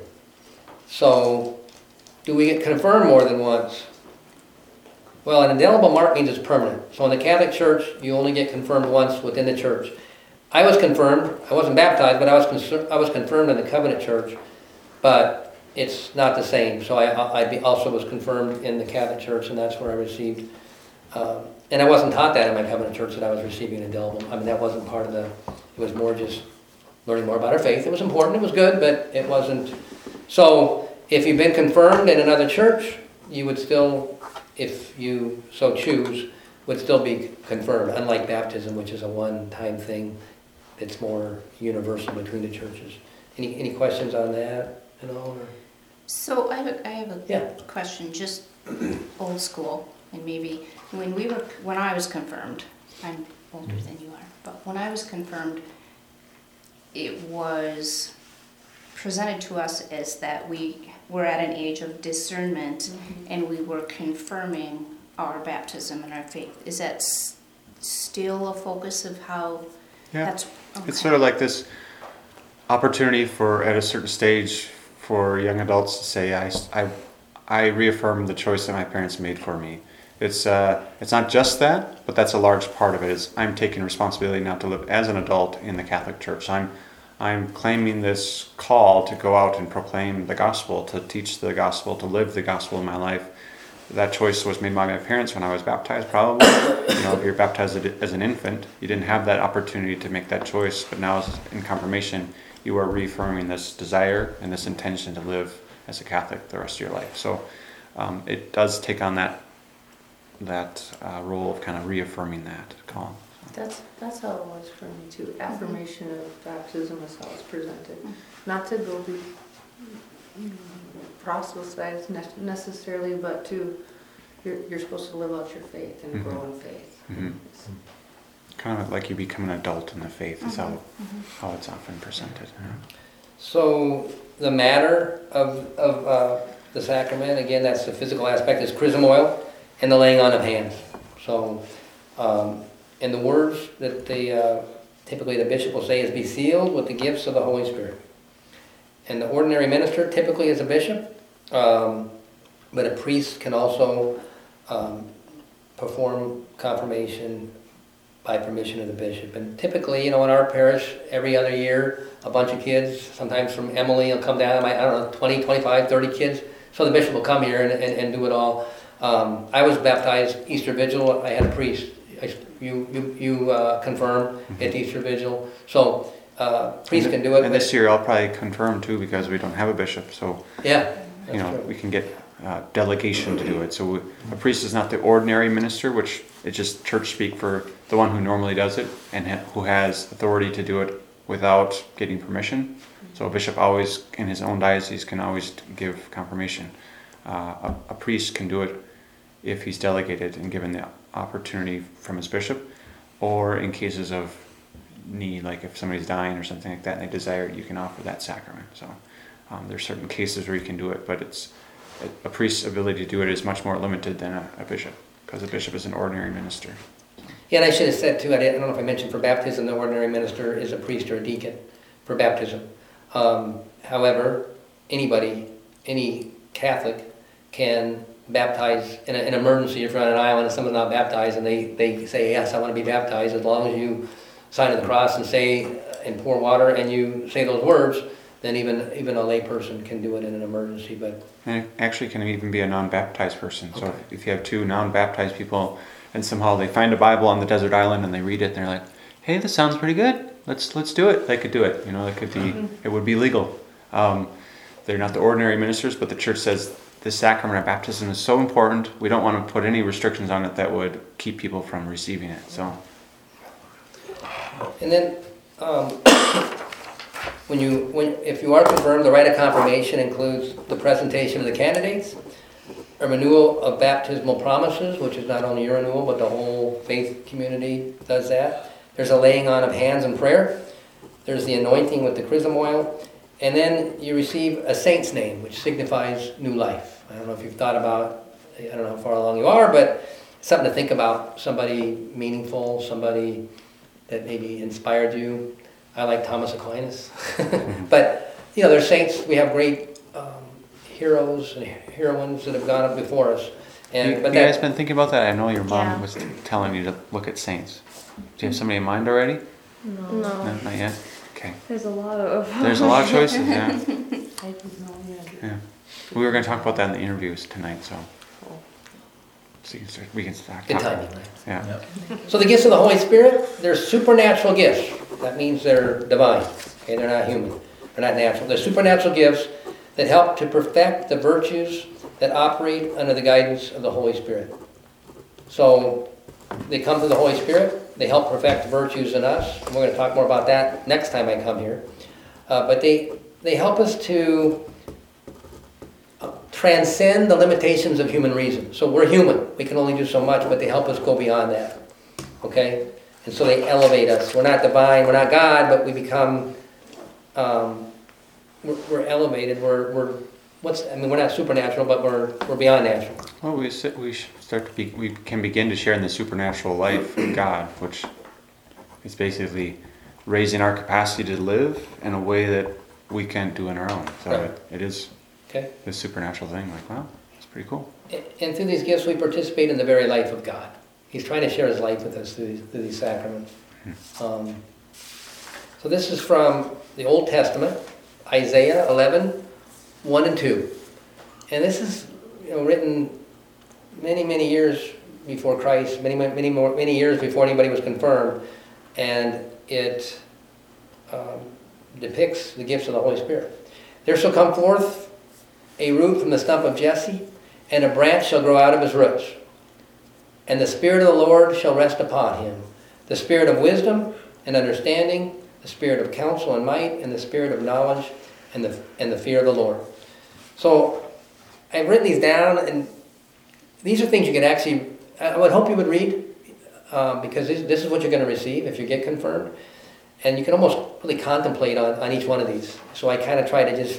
So, do we get confirmed more than once? Well, an indelible mark means it's permanent. So in the Catholic Church, you only get confirmed once within the church. I was confirmed. I wasn't baptized, but I was confirmed in the Covenant Church. But it's not the same. So I also was confirmed in the Catholic Church, and that's where I received. And I wasn't taught that in my Covenant Church, that I was receiving an indelible. That wasn't part of it was more just learning more about our faith. It was important, it was good, but it wasn't. So if you've been confirmed in another church, you would still, if you so choose, would still be confirmed, unlike baptism, which is a one-time thing that's more universal between the churches. Any questions on that at all? Or?
So I have a question, just old school, and maybe when I was confirmed, I'm older than you are, but when I was confirmed, it was presented to us as that we were at an age of discernment, and we were confirming our baptism and our faith. Is that still a focus of how that's... Okay.
It's sort of like this opportunity for, at a certain stage, for young adults to say, I reaffirm the choice that my parents made for me. It's not just that, but that's a large part of it. Is I'm taking responsibility now to live as an adult in the Catholic Church. I'm claiming this call to go out and proclaim the gospel, to teach the gospel, to live the gospel in my life. That choice was made by my parents when I was baptized, probably. If you're baptized as an infant, you didn't have that opportunity to make that choice, but now in confirmation, you are reaffirming this desire and this intention to live as a Catholic the rest of your life. So it does take on that role of kind of reaffirming that call.
That's how it was for me too. Affirmation of baptism is how it's presented. Not to go be proselytized necessarily, but you're supposed to live out your faith and grow in faith.
Kind of like you become an adult in the faith is how it's often presented.
So the matter of the sacrament. Again, that's the physical aspect, is chrism oil and the laying on of hands. So, and the words that typically the bishop will say is, be sealed with the gifts of the Holy Spirit. And the ordinary minister typically is a bishop, but a priest can also perform confirmation by permission of the bishop. And typically, in our parish, every other year, a bunch of kids, sometimes from Emily, will come down, 20, 25, 30 kids. So the bishop will come here and do it all. I was baptized Easter Vigil. I had a priest. You confirm at the Easter Vigil. So priests can do it.
And this year I'll probably confirm too, because we don't have a bishop. So
yeah,
we can get delegation to do it. So a priest is not the ordinary minister, which is just church speak for the one who normally does it and who has authority to do it without getting permission. So a bishop always, in his own diocese, can always give confirmation. A priest can do it if he's delegated and given the opportunity from his bishop, or in cases of need, like if somebody's dying or something like that and they desire it, you can offer that sacrament. So there's certain cases where you can do it, but a priest's ability to do it is much more limited than a bishop, because a bishop is an ordinary minister.
Yeah, and I should have said too, I don't know if I mentioned, for baptism, the ordinary minister is a priest or a deacon for baptism. However, any Catholic can baptize in an emergency. If you're on an island and someone's not baptized and they say, yes, I want to be baptized, as long as you sign of the cross and say, and pour water, and you say those words, then even a lay person can do it in an emergency. But
and it actually can even be a non-baptized person.
Okay.
So if you have two non-baptized people and somehow they find a Bible on the desert island and they read it and they're like, hey, this sounds pretty good, let's do it. They could do it. It could be, it would be legal. They're not the ordinary ministers, but the church says this sacrament of baptism is so important, we don't want to put any restrictions on it that would keep people from receiving it. So,
and then if you are confirmed, the rite of confirmation includes the presentation of the candidates, a renewal of baptismal promises, which is not only your renewal, but the whole faith community does that. There's a laying on of hands in prayer. There's the anointing with the chrism oil. And then you receive a saint's name, which signifies new life. I don't know if you've thought about, I don't know how far along you are, but it's something to think about. Somebody meaningful, somebody that maybe inspired you. I like Thomas Aquinas. But, there's saints. We have great heroes and heroines that have gone up before us.
Have you guys been thinking about that? I know your mom was telling you to look at saints. Do you have somebody in mind already?
No.
No, not yet? Okay.
There's a lot of
choices, yeah.
I don't know,
Yeah. We were going to talk about that in the interviews tonight, so we can start
Good
talking.
timing, right?
Yeah.
So the gifts of the Holy Spirit, they're supernatural gifts. That means they're divine. Okay, they're not human. They're not natural. They're supernatural gifts that help to perfect the virtues that operate under the guidance of the Holy Spirit. So they come through the Holy Spirit. They help perfect virtues in us. And we're going to talk more about that next time I come here. But they help us to transcend the limitations of human reason. So we're human. We can only do so much, but they help us go beyond that. Okay? And so they elevate us. We're not divine, we're not God, but we become, we're elevated. We're not supernatural, but we're beyond natural.
Well, we can begin to share in the supernatural life of God, which is basically raising our capacity to live in a way that we can't do on our own. So
Right.
it is
Okay?
this supernatural thing. Like, wow, that's pretty cool.
And through these gifts, we participate in the very life of God. He's trying to share his life with us through these sacraments. So this is from the Old Testament, Isaiah 11, 1 and 2. And this is written many years before Christ, many years before anybody was confirmed. And it depicts the gifts of the Holy Spirit. There shall come forth a root from the stump of Jesse, and a branch shall grow out of his roots. And the Spirit of the Lord shall rest upon him, the Spirit of wisdom and understanding, the Spirit of counsel and might, and the Spirit of knowledge and the fear of the Lord. So I've written these down, and these are things you can actually, I would hope you would read, because this is what you're going to receive if you get confirmed. And you can almost really contemplate on each one of these. So I kind of try to just,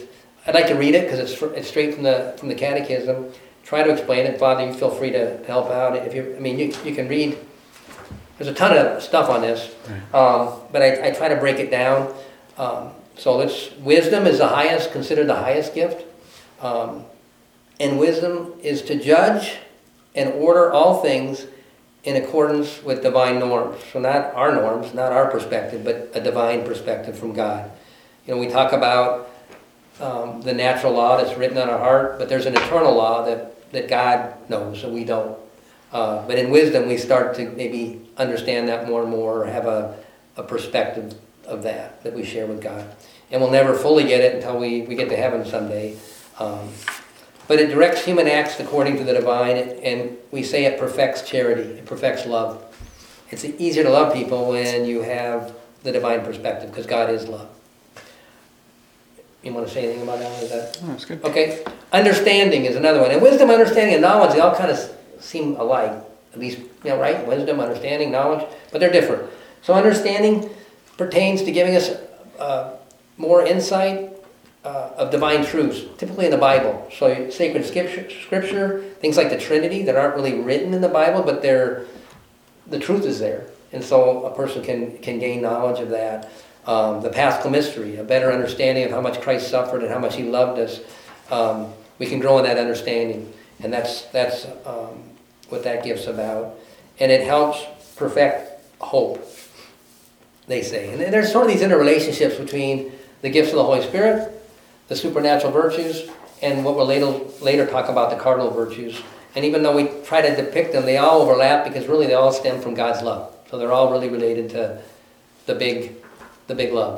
I'd like to read it because it's straight from the Catechism. Try to explain it. Father, you feel free to help out. If you can read. There's a ton of stuff on this, but I try to break it down. So wisdom is considered the highest gift. And wisdom is to judge and order all things in accordance with divine norms. So not our norms, not our perspective, but a divine perspective from God. We talk about the natural law that's written on our heart, but there's an eternal law that God knows and we don't. But in wisdom, we start to maybe understand that more and more, or have a perspective of that we share with God. And we'll never fully get it until we get to heaven someday. But it directs human acts according to the divine, and we say it perfects charity, it perfects love. It's easier to love people when you have the divine perspective, because God is love. You want to say anything about that?
That's good.
Okay. Understanding is another one. And wisdom, understanding, and knowledge, they all kind of seem alike. At least, right? Wisdom, understanding, knowledge, but they're different. So understanding pertains to giving us more insight of divine truths, typically in the Bible. So sacred scripture, things like the Trinity that aren't really written in the Bible, but the truth is there. And so a person can gain knowledge of that. The Paschal mystery, a better understanding of how much Christ suffered and how much he loved us. We can grow in that understanding. And that's what that gift's about. And it helps perfect hope, they say. And there's sort of these interrelationships between the gifts of the Holy Spirit, the supernatural virtues, and what we'll later talk about, the cardinal virtues. And even though we try to depict them, they all overlap because really they all stem from God's love. So they're all really related to the big love.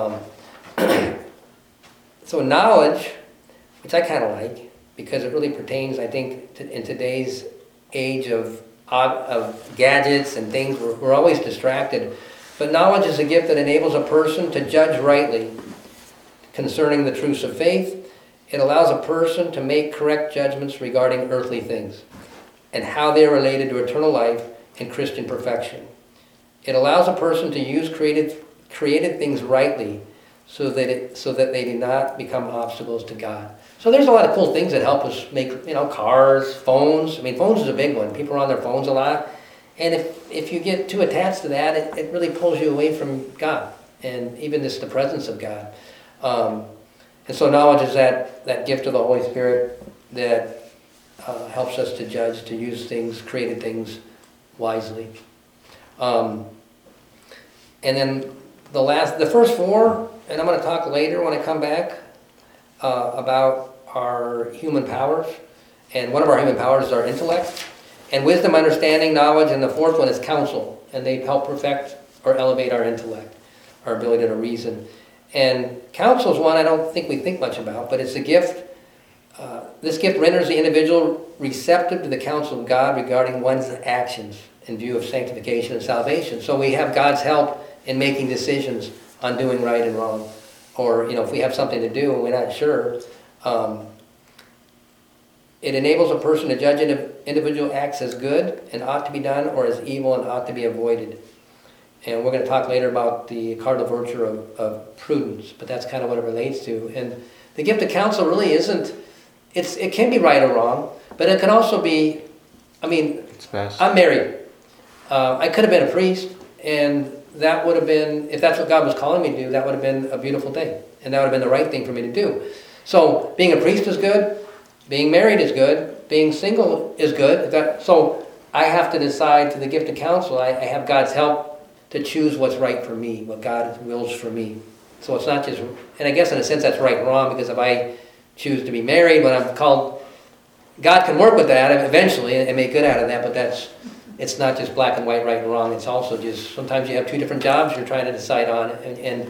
So knowledge, which I kind of like, because it really pertains, I think, in today's age of gadgets and things. We're always distracted. But knowledge is a gift that enables a person to judge rightly concerning the truths of faith. It allows a person to make correct judgments regarding earthly things and how they are related to eternal life and Christian perfection. It allows a person to use created things rightly so that they do not become obstacles to God. So there's a lot of cool things that help us make, cars, phones. Phones is a big one. People are on their phones a lot. And if you get too attached to that, it really pulls you away from God and even just the presence of God. And so knowledge is that gift of the Holy Spirit that helps us to judge, to use created things wisely. And then the first four, and I'm going to talk later when I come back about our human powers. And one of our human powers is our intellect. And wisdom, understanding, knowledge, and the fourth one is counsel. And they help perfect or elevate our intellect, our ability to reason. And counsel is one I don't think we think much about, but it's a gift. This gift renders the individual receptive to the counsel of God regarding one's actions in view of sanctification and salvation. So we have God's help in making decisions on doing right and wrong. Or, if we have something to do and we're not sure, it enables a person to judge individual acts as good and ought to be done, or as evil and ought to be avoided. And we're going to talk later about the cardinal virtue of prudence, but that's kind of what it relates to. And the gift of counsel really isn't, it can be right or wrong, but it can also be,
it's best.
I'm married. I could have been a priest, and that would have been, if that's what God was calling me to do, that would have been a beautiful thing. And that would have been the right thing for me to do. So being a priest is good. Being married is good. Being single is good. So I have to decide, to the gift of counsel, I have God's help to choose what's right for me, what God wills for me. So it's not just, and I guess in a sense that's right and wrong, because if I choose to be married when I'm called, God can work with that eventually and make good out of that, but it's not just black and white, right and wrong. It's also just, sometimes you have two different jobs you're trying to decide on, and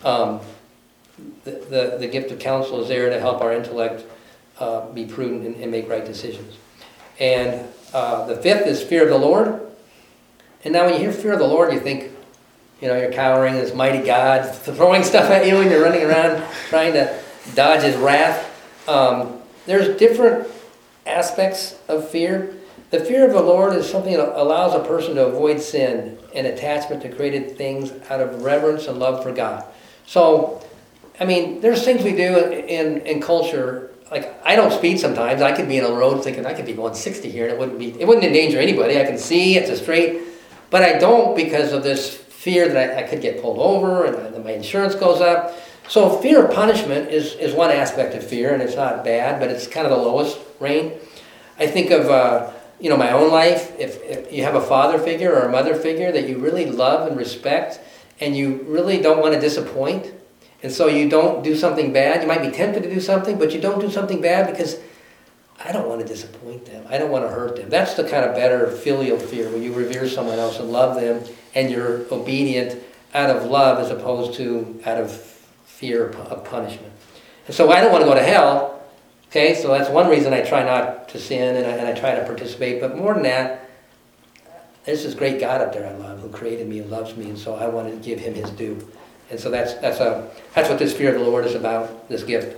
the gift of counsel is there to help our intellect be prudent and make right decisions. And the fifth is fear of the Lord. And now when you hear fear of the Lord, you think, you're cowering this mighty God, throwing stuff at you and you're running around trying to dodge his wrath. There's different aspects of fear. The fear of the Lord is something that allows a person to avoid sin and attachment to created things out of reverence and love for God. So I mean, there's things we do in culture. Like, I don't speed sometimes. I could be in a road thinking I could be going 60 here, and it wouldn't endanger anybody. I can see it's a straight, but I don't because of this fear that I could get pulled over and that my insurance goes up. So fear of punishment is one aspect of fear, and it's not bad, but it's kind of the lowest range. I think of my own life. If you have a father figure or a mother figure that you really love and respect, and you really don't want to disappoint, and so you don't do something bad. You might be tempted to do something, but you don't do something bad because I don't want to disappoint them. I don't want to hurt them. That's the kind of better filial fear, where you revere someone else and love them, and you're obedient out of love as opposed to out of fear of punishment. And so I don't want to go to hell. Okay, so that's one reason I try not to sin and I try to participate. But more than that, there's this great God up there I love, who created me and loves me, and so I want to give him his due. And so that's what this fear of the Lord is about, this gift.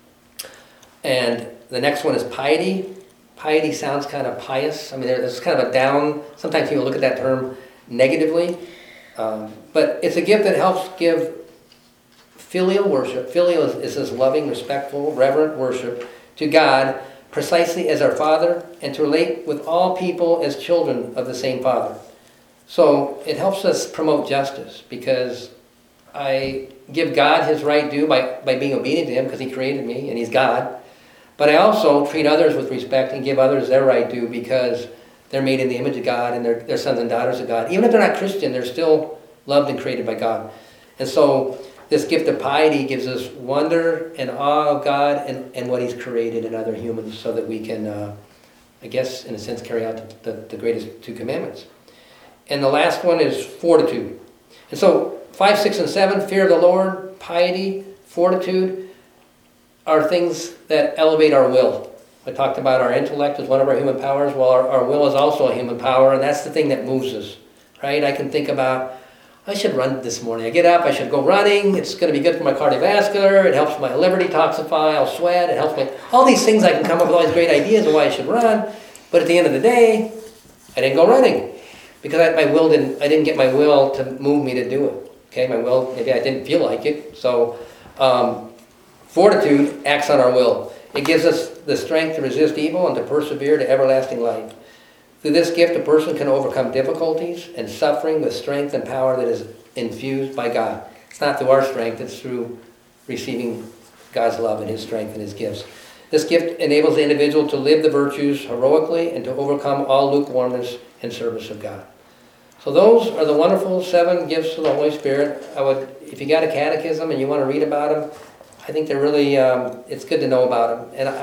And the next one is piety. Piety sounds kind of pious. I mean, there's kind of a down. Sometimes people look at that term negatively, but it's a gift that helps give filial worship. Filial is this loving, respectful, reverent worship to God, precisely as our Father, and to relate with all people as children of the same Father. So it helps us promote justice, because I give God his right due by being obedient to him, because he created me and he's God. But I also treat others with respect and give others their right due, because they're made in the image of God and they're sons and daughters of God. Even if they're not Christian, they're still loved and created by God. And so this gift of piety gives us wonder and awe of God and what he's created in other humans, so that we can, I guess, in a sense, carry out the greatest two commandments. And the last one is fortitude. And so 5, 6, and 7, fear of the Lord, piety, fortitude, are things that elevate our will. I talked about our intellect as one of our human powers. Well, our will is also a human power, and that's the thing that moves us, right? I can think about, I should run this morning. I get up, I should go running. It's going to be good for my cardiovascular. It helps my liver detoxify. I'll sweat. It helps all these things. I can come up with all these great ideas of why I should run. But at the end of the day, I didn't go running, because I didn't get my will to move me to do it. Okay, my will, maybe I didn't feel like it. So fortitude acts on our will. It gives us the strength to resist evil and to persevere to everlasting life. Through this gift, a person can overcome difficulties and suffering with strength and power that is infused by God. It's not through our strength, it's through receiving God's love and his strength and his gifts. This gift enables the individual to live the virtues heroically and to overcome all lukewarmness in service of God. So those are the wonderful 7 gifts of the Holy Spirit. If you got a catechism and you want to read about them, I think they're really, it's good to know about them. And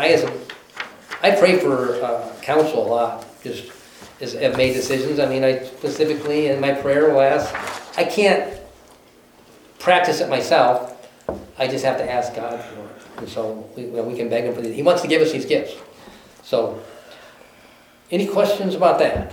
I pray for counsel a lot, just as I've made decisions. I mean, I specifically in my prayer will ask, I can't practice it myself. I just have to ask God for it. And so we can beg him for these. He wants to give us these gifts. So, any questions about that?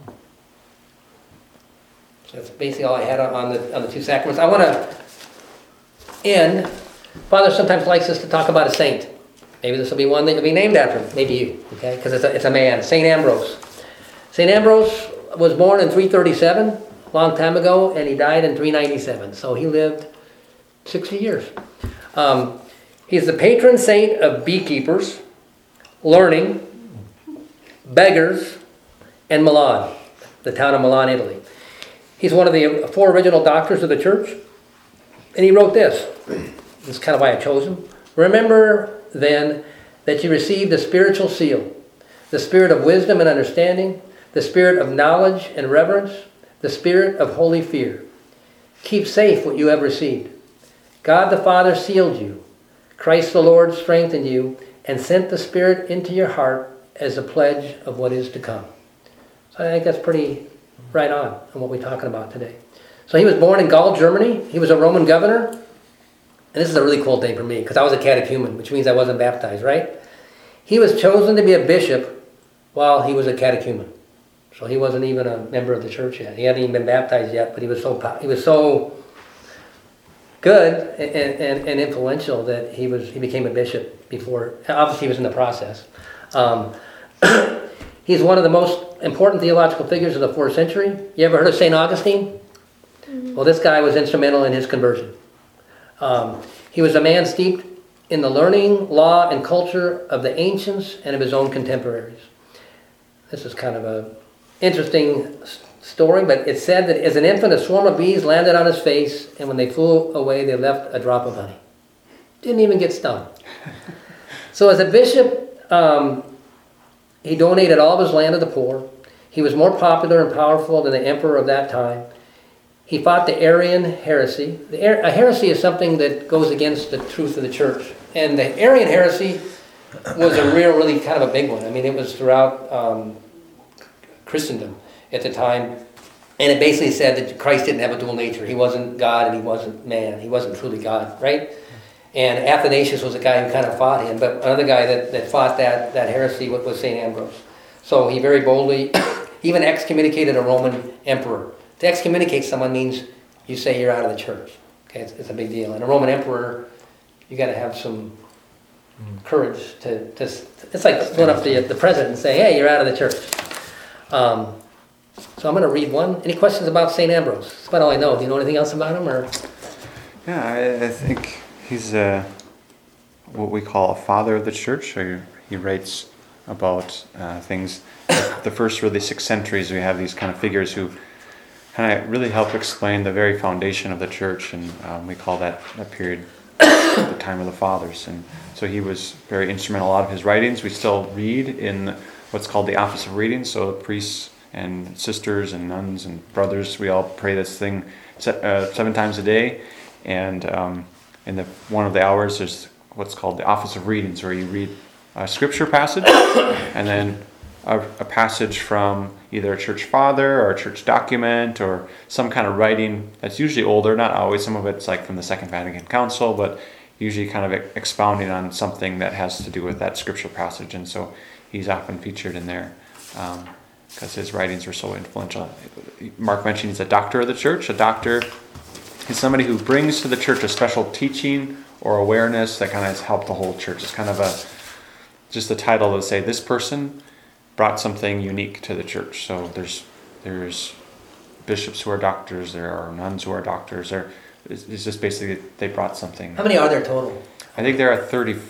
So that's basically all I had on the 2 sacraments. I want to end. Father sometimes likes us to talk about a saint. Maybe this will be one that you'll be named after. Maybe you, okay? Because it's a man, St. Ambrose. St. Ambrose was born in 337, a long time ago, and he died in 397. So he lived 60 years. He's the patron saint of beekeepers, learning, beggars, and Milan, the town of Milan, Italy. He's one of the 4 original doctors of the church. And he wrote this. This is kind of why I chose him. Remember then that you received the spiritual seal, the spirit of wisdom and understanding, the spirit of knowledge and reverence, the spirit of holy fear. Keep safe what you have received. God the Father sealed you. Christ the Lord strengthened you and sent the Spirit into your heart as a pledge of what is to come. So I think that's pretty right on what we're talking about today. So he was born in Gaul, Germany. He was a Roman governor. And this is a really cool thing for me, because I was a catechumen, which means I wasn't baptized, right? He was chosen to be a bishop while he was a catechumen. So he wasn't even a member of the church yet. He hadn't even been baptized yet, but he was so good and influential that he became a bishop before. Obviously, he was in the process. He's one of the most important theological figures of the 4th century. You ever heard of St. Augustine? Mm-hmm. Well, this guy was instrumental in his conversion. He was a man steeped in the learning, law, and culture of the ancients and of his own contemporaries. This is kind of a interesting story, but it said that as an infant, a swarm of bees landed on his face, and when they flew away, they left a drop of honey. Didn't even get stung. So as a bishop, he donated all of his land to the poor. He was more popular and powerful than the emperor of that time. He fought the Arian heresy. A heresy is something that goes against the truth of the church. And the Arian heresy was really kind of a big one. I mean, it was throughout Christendom at the time. And it basically said that Christ didn't have a dual nature. He wasn't God and he wasn't man. He wasn't truly God, right? And Athanasius was a guy who kind of fought him. But another guy that fought that heresy was St. Ambrose. So he very boldly even excommunicated a Roman emperor. To excommunicate someone means you say you're out of the church. Okay, it's a big deal. And a Roman emperor, you got to have some courage to. It's like going up to the president and saying, "Hey, you're out of the church." So I'm going to read one. Any questions about St. Ambrose? That's about all I know. Do you know anything else about him, or?
Yeah, I think he's what we call a father of the church. He writes about things. The first really 6 centuries, we have these kind of figures who kind of really help explain the very foundation of the church, and we call that period the time of the fathers. And so he was very instrumental in a lot of his writings. We still read in what's called the office of reading, so priests and sisters and nuns and brothers, we all pray this thing 7 times a day. And in one of the hours, there's what's called the office of readings, where you read a scripture passage and then a passage from either a church father or a church document or some kind of writing that's usually older, not always. Some of it's like from the Second Vatican Council, but usually kind of expounding on something that has to do with that scripture passage. And so he's often featured in there because his writings were so influential. Mark mentioned he's a doctor of the church. A doctor is somebody who brings to the church a special teaching or awareness that kind of has helped the whole church. It's kind of just a title to say this person brought something unique to the church. So there's bishops who are doctors, there are nuns who are doctors. It's just basically they brought something.
How many are there total?
I think there are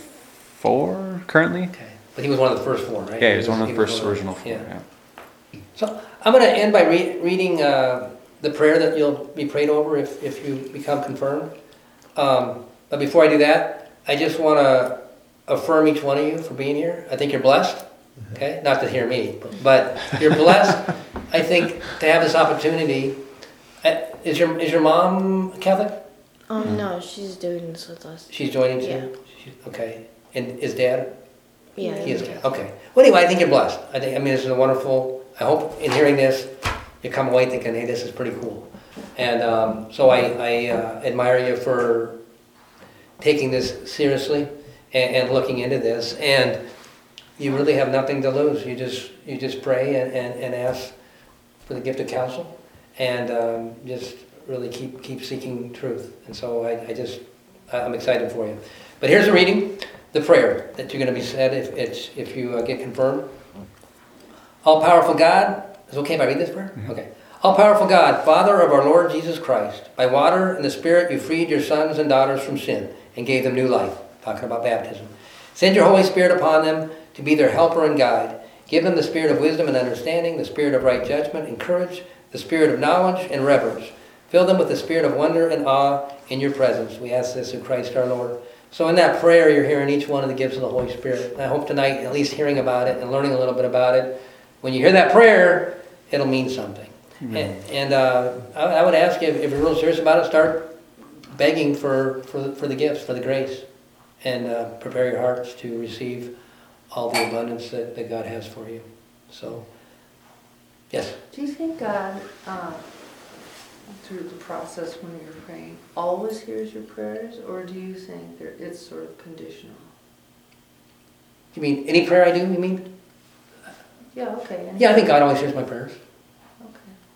34 currently.
Okay, but he was one of the first 4, right?
Yeah, he was one of the first original 4. Yeah.
So I'm going to end by reading the prayer that you'll be prayed over if you become confirmed. But before I do that, I just want to affirm each one of you for being here. I think you're blessed. Okay, not to hear me, but you're blessed. I think to have this opportunity. Is your mom Catholic?
No, she's doing this with us.
She's joining too.
Yeah.
Okay, and is Dad?
Yeah.
He is. Okay. Well, anyway, I think you're blessed. I mean, this is a wonderful. I hope in hearing this, you come away thinking, "Hey, this is pretty cool." And so I admire you for taking this seriously and looking into this. And you really have nothing to lose. You just pray and ask for the gift of counsel, and just really keep seeking truth. And so I'm excited for you. But here's a reading, the prayer that you're going to be said if you get confirmed. All-powerful God, is it okay if I read this prayer? Mm-hmm. Okay. All-powerful God, Father of our Lord Jesus Christ, by water and the Spirit you freed your sons and daughters from sin and gave them new life. Talking about baptism. Send your Holy Spirit upon them to be their helper and guide. Give them the spirit of wisdom and understanding, the spirit of right judgment and courage, the spirit of knowledge and reverence. Fill them with the spirit of wonder and awe in your presence. We ask this in Christ our Lord. So in that prayer, you're hearing each one of the gifts of the Holy Spirit. I hope tonight, at least hearing about it and learning a little bit about it, when you hear that prayer, it'll mean something. Mm-hmm. And I would ask you, if you're real serious about it, start begging for the gifts, for the grace, and prepare your hearts to receive all the abundance that God has for you. So, yes?
Do you think God, through the process when you're praying, always hears your prayers, or do you think it's sort of conditional?
You mean any prayer I do, you mean?
Yeah, okay.
Yeah, I think God always hears my prayers.
Okay.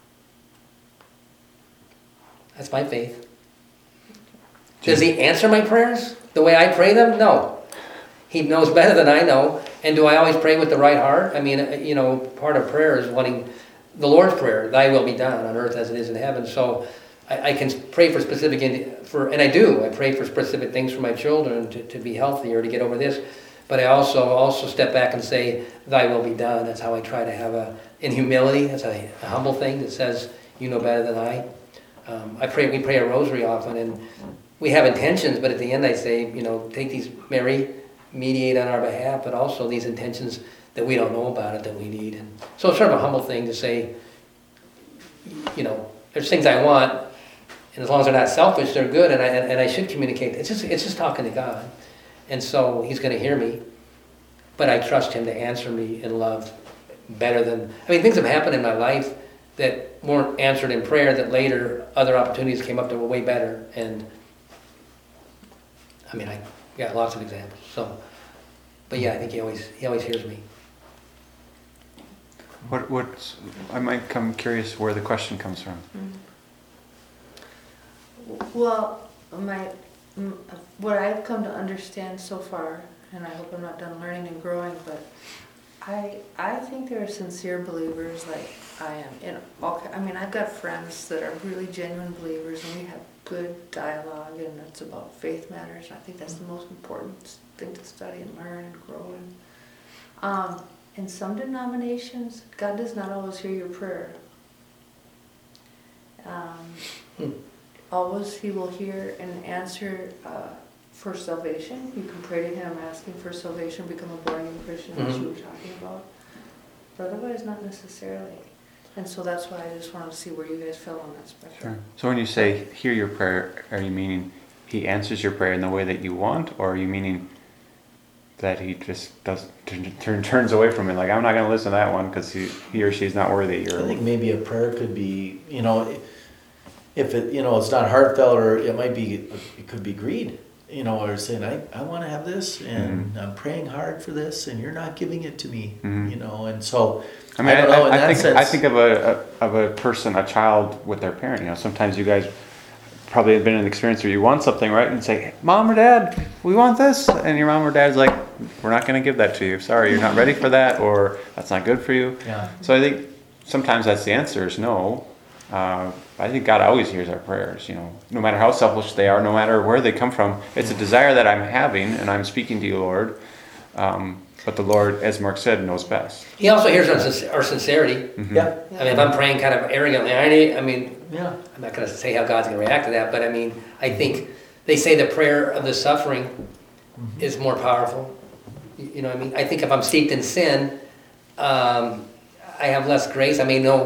That's my faith. Does He answer my prayers the way I pray them? No. He knows better than I know. And do I always pray with the right heart? I mean, part of prayer is wanting the Lord's Prayer, thy will be done on earth as it is in heaven. So I can pray for specific, and I do. I pray for specific things for my children to be healthy or to get over this. But I also step back and say, "Thy will be done." That's how I try to have in humility. That's a humble thing that says, "You know better than I." We pray a rosary often, and we have intentions. But at the end, I say, take these, Mary, mediate on our behalf, but also these intentions that we don't know about it that we need. And so it's sort of a humble thing to say, there's things I want, and as long as they're not selfish, they're good, and I should communicate. It's just talking to God, and so He's going to hear me, but I trust Him to answer me in love better than. Things have happened in my life that weren't answered in prayer. That later other opportunities came up that were way better, and I got lots of examples. So, but yeah, I think He always hears me.
What I might come curious where the question comes from.
Well, what I've come to understand so far, and I hope I'm not done learning and growing, but I think there are sincere believers like I am. I've got friends that are really genuine believers, and we have good dialogue, and it's about faith matters. I think that's the most important thing to study and learn and grow in. In some denominations, God does not always hear your prayer. Always He will hear and answer for salvation. You can pray to Him asking for salvation, become a born-again Christian, as you were talking about. But otherwise, not necessarily. And so that's why I just wanted to see where you guys fell on that spectrum.
Sure. So when you say hear your prayer, are you meaning He answers your prayer in the way that you want, or are you meaning that He just turns away from it? Like, I'm not going to listen to that one because he or she's not worthy. Or...
I think maybe a prayer could be, if it, it's not heartfelt, or it could be greed, or saying, I want to have this, and I'm praying hard for this, and you're not giving it to me, and so, I don't know,
I think of a person, a child with their parent, sometimes you guys probably have been in an experience where you want something, right? And say, Mom or Dad, we want this. And your mom or dad's like, we're not going to give that to you. Sorry, you're not ready for that, or that's not good for you.
Yeah.
So I think sometimes that's the answer is no. I think God always hears our prayers, no matter how selfish they are, no matter where they come from. It's a desire that I'm having, and I'm speaking to you, Lord. But the Lord, as Mark said, knows best.
He also hears our sincerity.
Mm-hmm. Yeah.
If I'm praying kind of arrogantly,
yeah.
I'm not going to say how God's going to react to that, but I think they say the prayer of the suffering is more powerful. I think if I'm steeped in sin, I have less grace. I think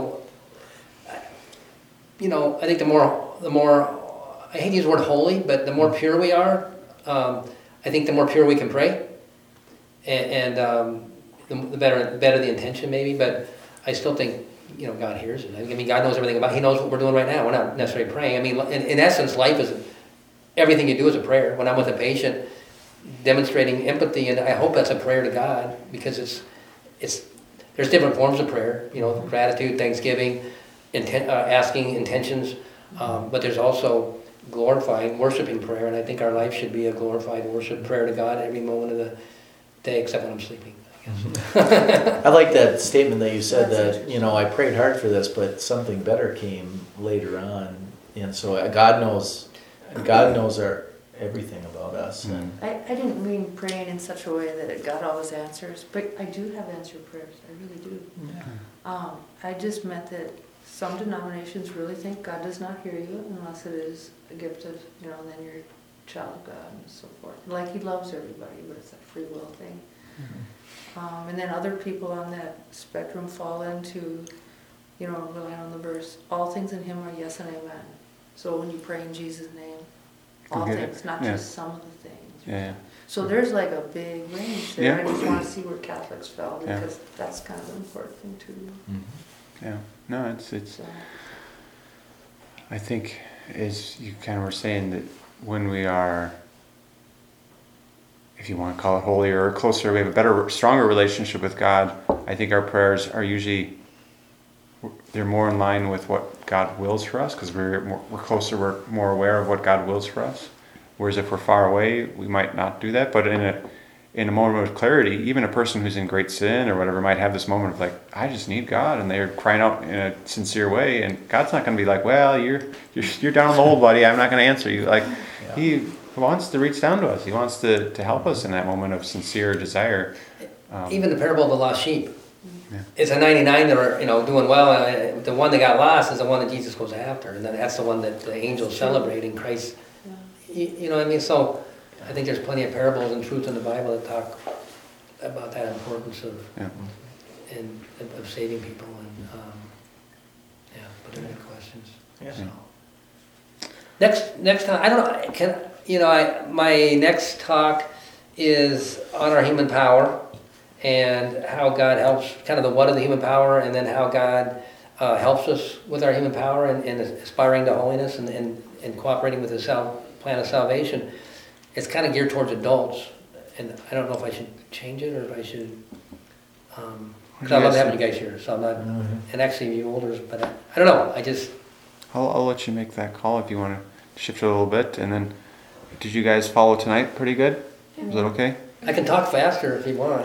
the more, I hate to use the word holy, but the more pure we are, I think the more pure we can pray. And the better the intention maybe, but I still think, God hears it. God knows everything about it. He knows what we're doing right now. We're not necessarily praying. In essence, life is, everything you do is a prayer. When I'm with a patient, demonstrating empathy, and I hope that's a prayer to God, because there's different forms of prayer, gratitude, thanksgiving, asking intentions, but there's also glorifying, worshiping prayer, and I think our life should be a glorified worship prayer to God every moment of the day, except when I'm sleeping, I guess.
I like that statement that you said that, I prayed hard for this, but something better came later on. And so God knows everything about us. And
I didn't mean praying in such a way that God always answers, but I do have answered prayers. I really do.
Yeah.
I just meant that some denominations really think God does not hear you unless it is a gift of, then you're a child of God and so forth. Like He loves everybody, but it's that free will thing. And then other people on that spectrum fall into, relying on the verse, all things in Him are yes and amen. So when you pray in Jesus' name, all things, not just some of the things.
Yeah.
So there's like a big range there.
Yeah.
I just want to see where Catholics fell, because that's kind of an important thing too.
Yeah. No, it's.
So.
I think, as you kind of were saying, that when we are, if you want to call it holier or closer, we have a better, stronger relationship with God. I think our prayers are usually, they're more in line with what God wills for us, because we're closer, we're more aware of what God wills for us. Whereas if we're far away, we might not do that. But in in a moment of clarity, even a person who's in great sin or whatever might have this moment of like, I just need God, and they're crying out in a sincere way, and God's not going to be like, well, you're down in the hole, buddy. I'm not going to answer you. Like, He wants to reach down to us. He wants to help us in that moment of sincere desire.
Even the parable of the lost sheep.
Yeah.
It's a 99 that are doing well, and the one that got lost is the one that Jesus goes after, and then that's the one that the angels celebrate in Christ. You know what I mean? So I think there's plenty of parables and truths in the Bible that talk about that importance of of saving people. And but there are any questions? Next time, I don't know. My next talk is on our human power and how God helps, kind of the what of the human power, and then how God helps us with our human power and aspiring to holiness and cooperating with His plan of salvation. It's kind of geared towards adults, and I don't know if I should change it or if I should. Because I love having you guys here, so I'm not, and actually you older, but I don't know.
I'll let you make that call if you want to shift it a little bit. And then, did you guys follow tonight pretty good? Is that okay?
I can talk faster if you want.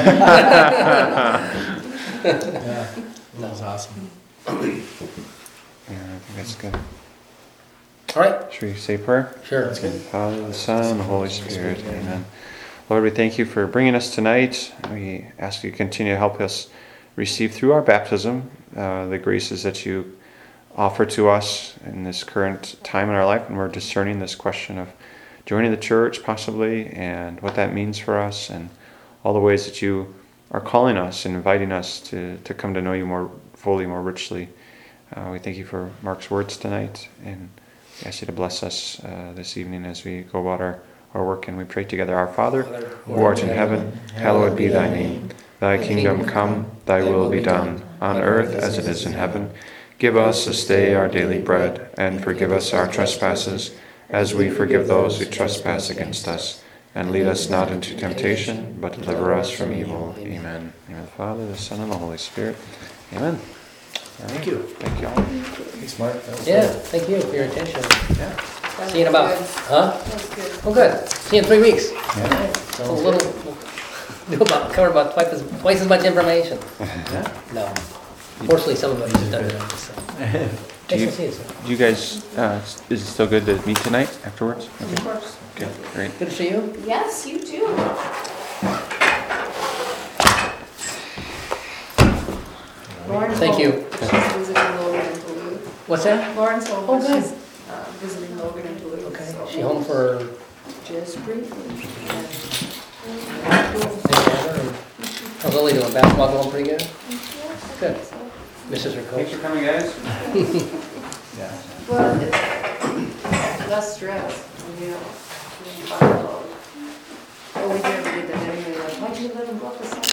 That was awesome.
Yeah, I think that's good.
All right.
Should we say prayer?
Sure.
That's good.
Father, the Son, and the Holy Spirit. Amen. Lord, we thank you for bringing us tonight. We ask you to continue to help us receive through our baptism the graces that you offer to us in this current time in our life when we're discerning this question of joining the church possibly, and what that means for us, and all the ways that you are calling us and inviting us to come to know you more fully, more richly. We thank you for Mark's words tonight, and we ask you to bless us this evening as we go about our work, and we pray together. Our Father, who art in heaven, hallowed be thy name. Thy kingdom come, thy will be done, on earth as it is in heaven. Give us this day our daily bread, and forgive us our trespasses, as we forgive those who trespass against us. And lead us not into temptation, but deliver us from evil. Amen. In the name of the Father, the Son, and the Holy Spirit. Amen.
Thank you.
Thank you all.
Thanks, Mark. That was
Yeah,
good.
thank you for your attention.
Yeah.
See you in about, huh?
That's good.
Oh, good. See you in 3 weeks.
Yeah.
So
Sounds
we'll cover about twice as much information.
Yeah.
No. Fortunately, some of it is done. So. Thanks for seeing you. Sir.
Do you guys, is it still good to meet tonight afterwards?
Of course.
Okay, great.
Good to see you.
Yes, you too.
Lauren's
Thank
home.
you.
She's visiting Logan and Duluth.
What's that?
Lauren's home.
Oh, good.
She's visiting Logan and Duluth.
Okay.
so-
She home for
Just briefly.
how's Lily doing? Basketball going pretty good? Good. Misses her
Thanks
coach.
for coming, guys.
Yeah.
Well, it's less stress. We don't talk about, oh, we never did that anyway. Like, why'd you let him go up the side?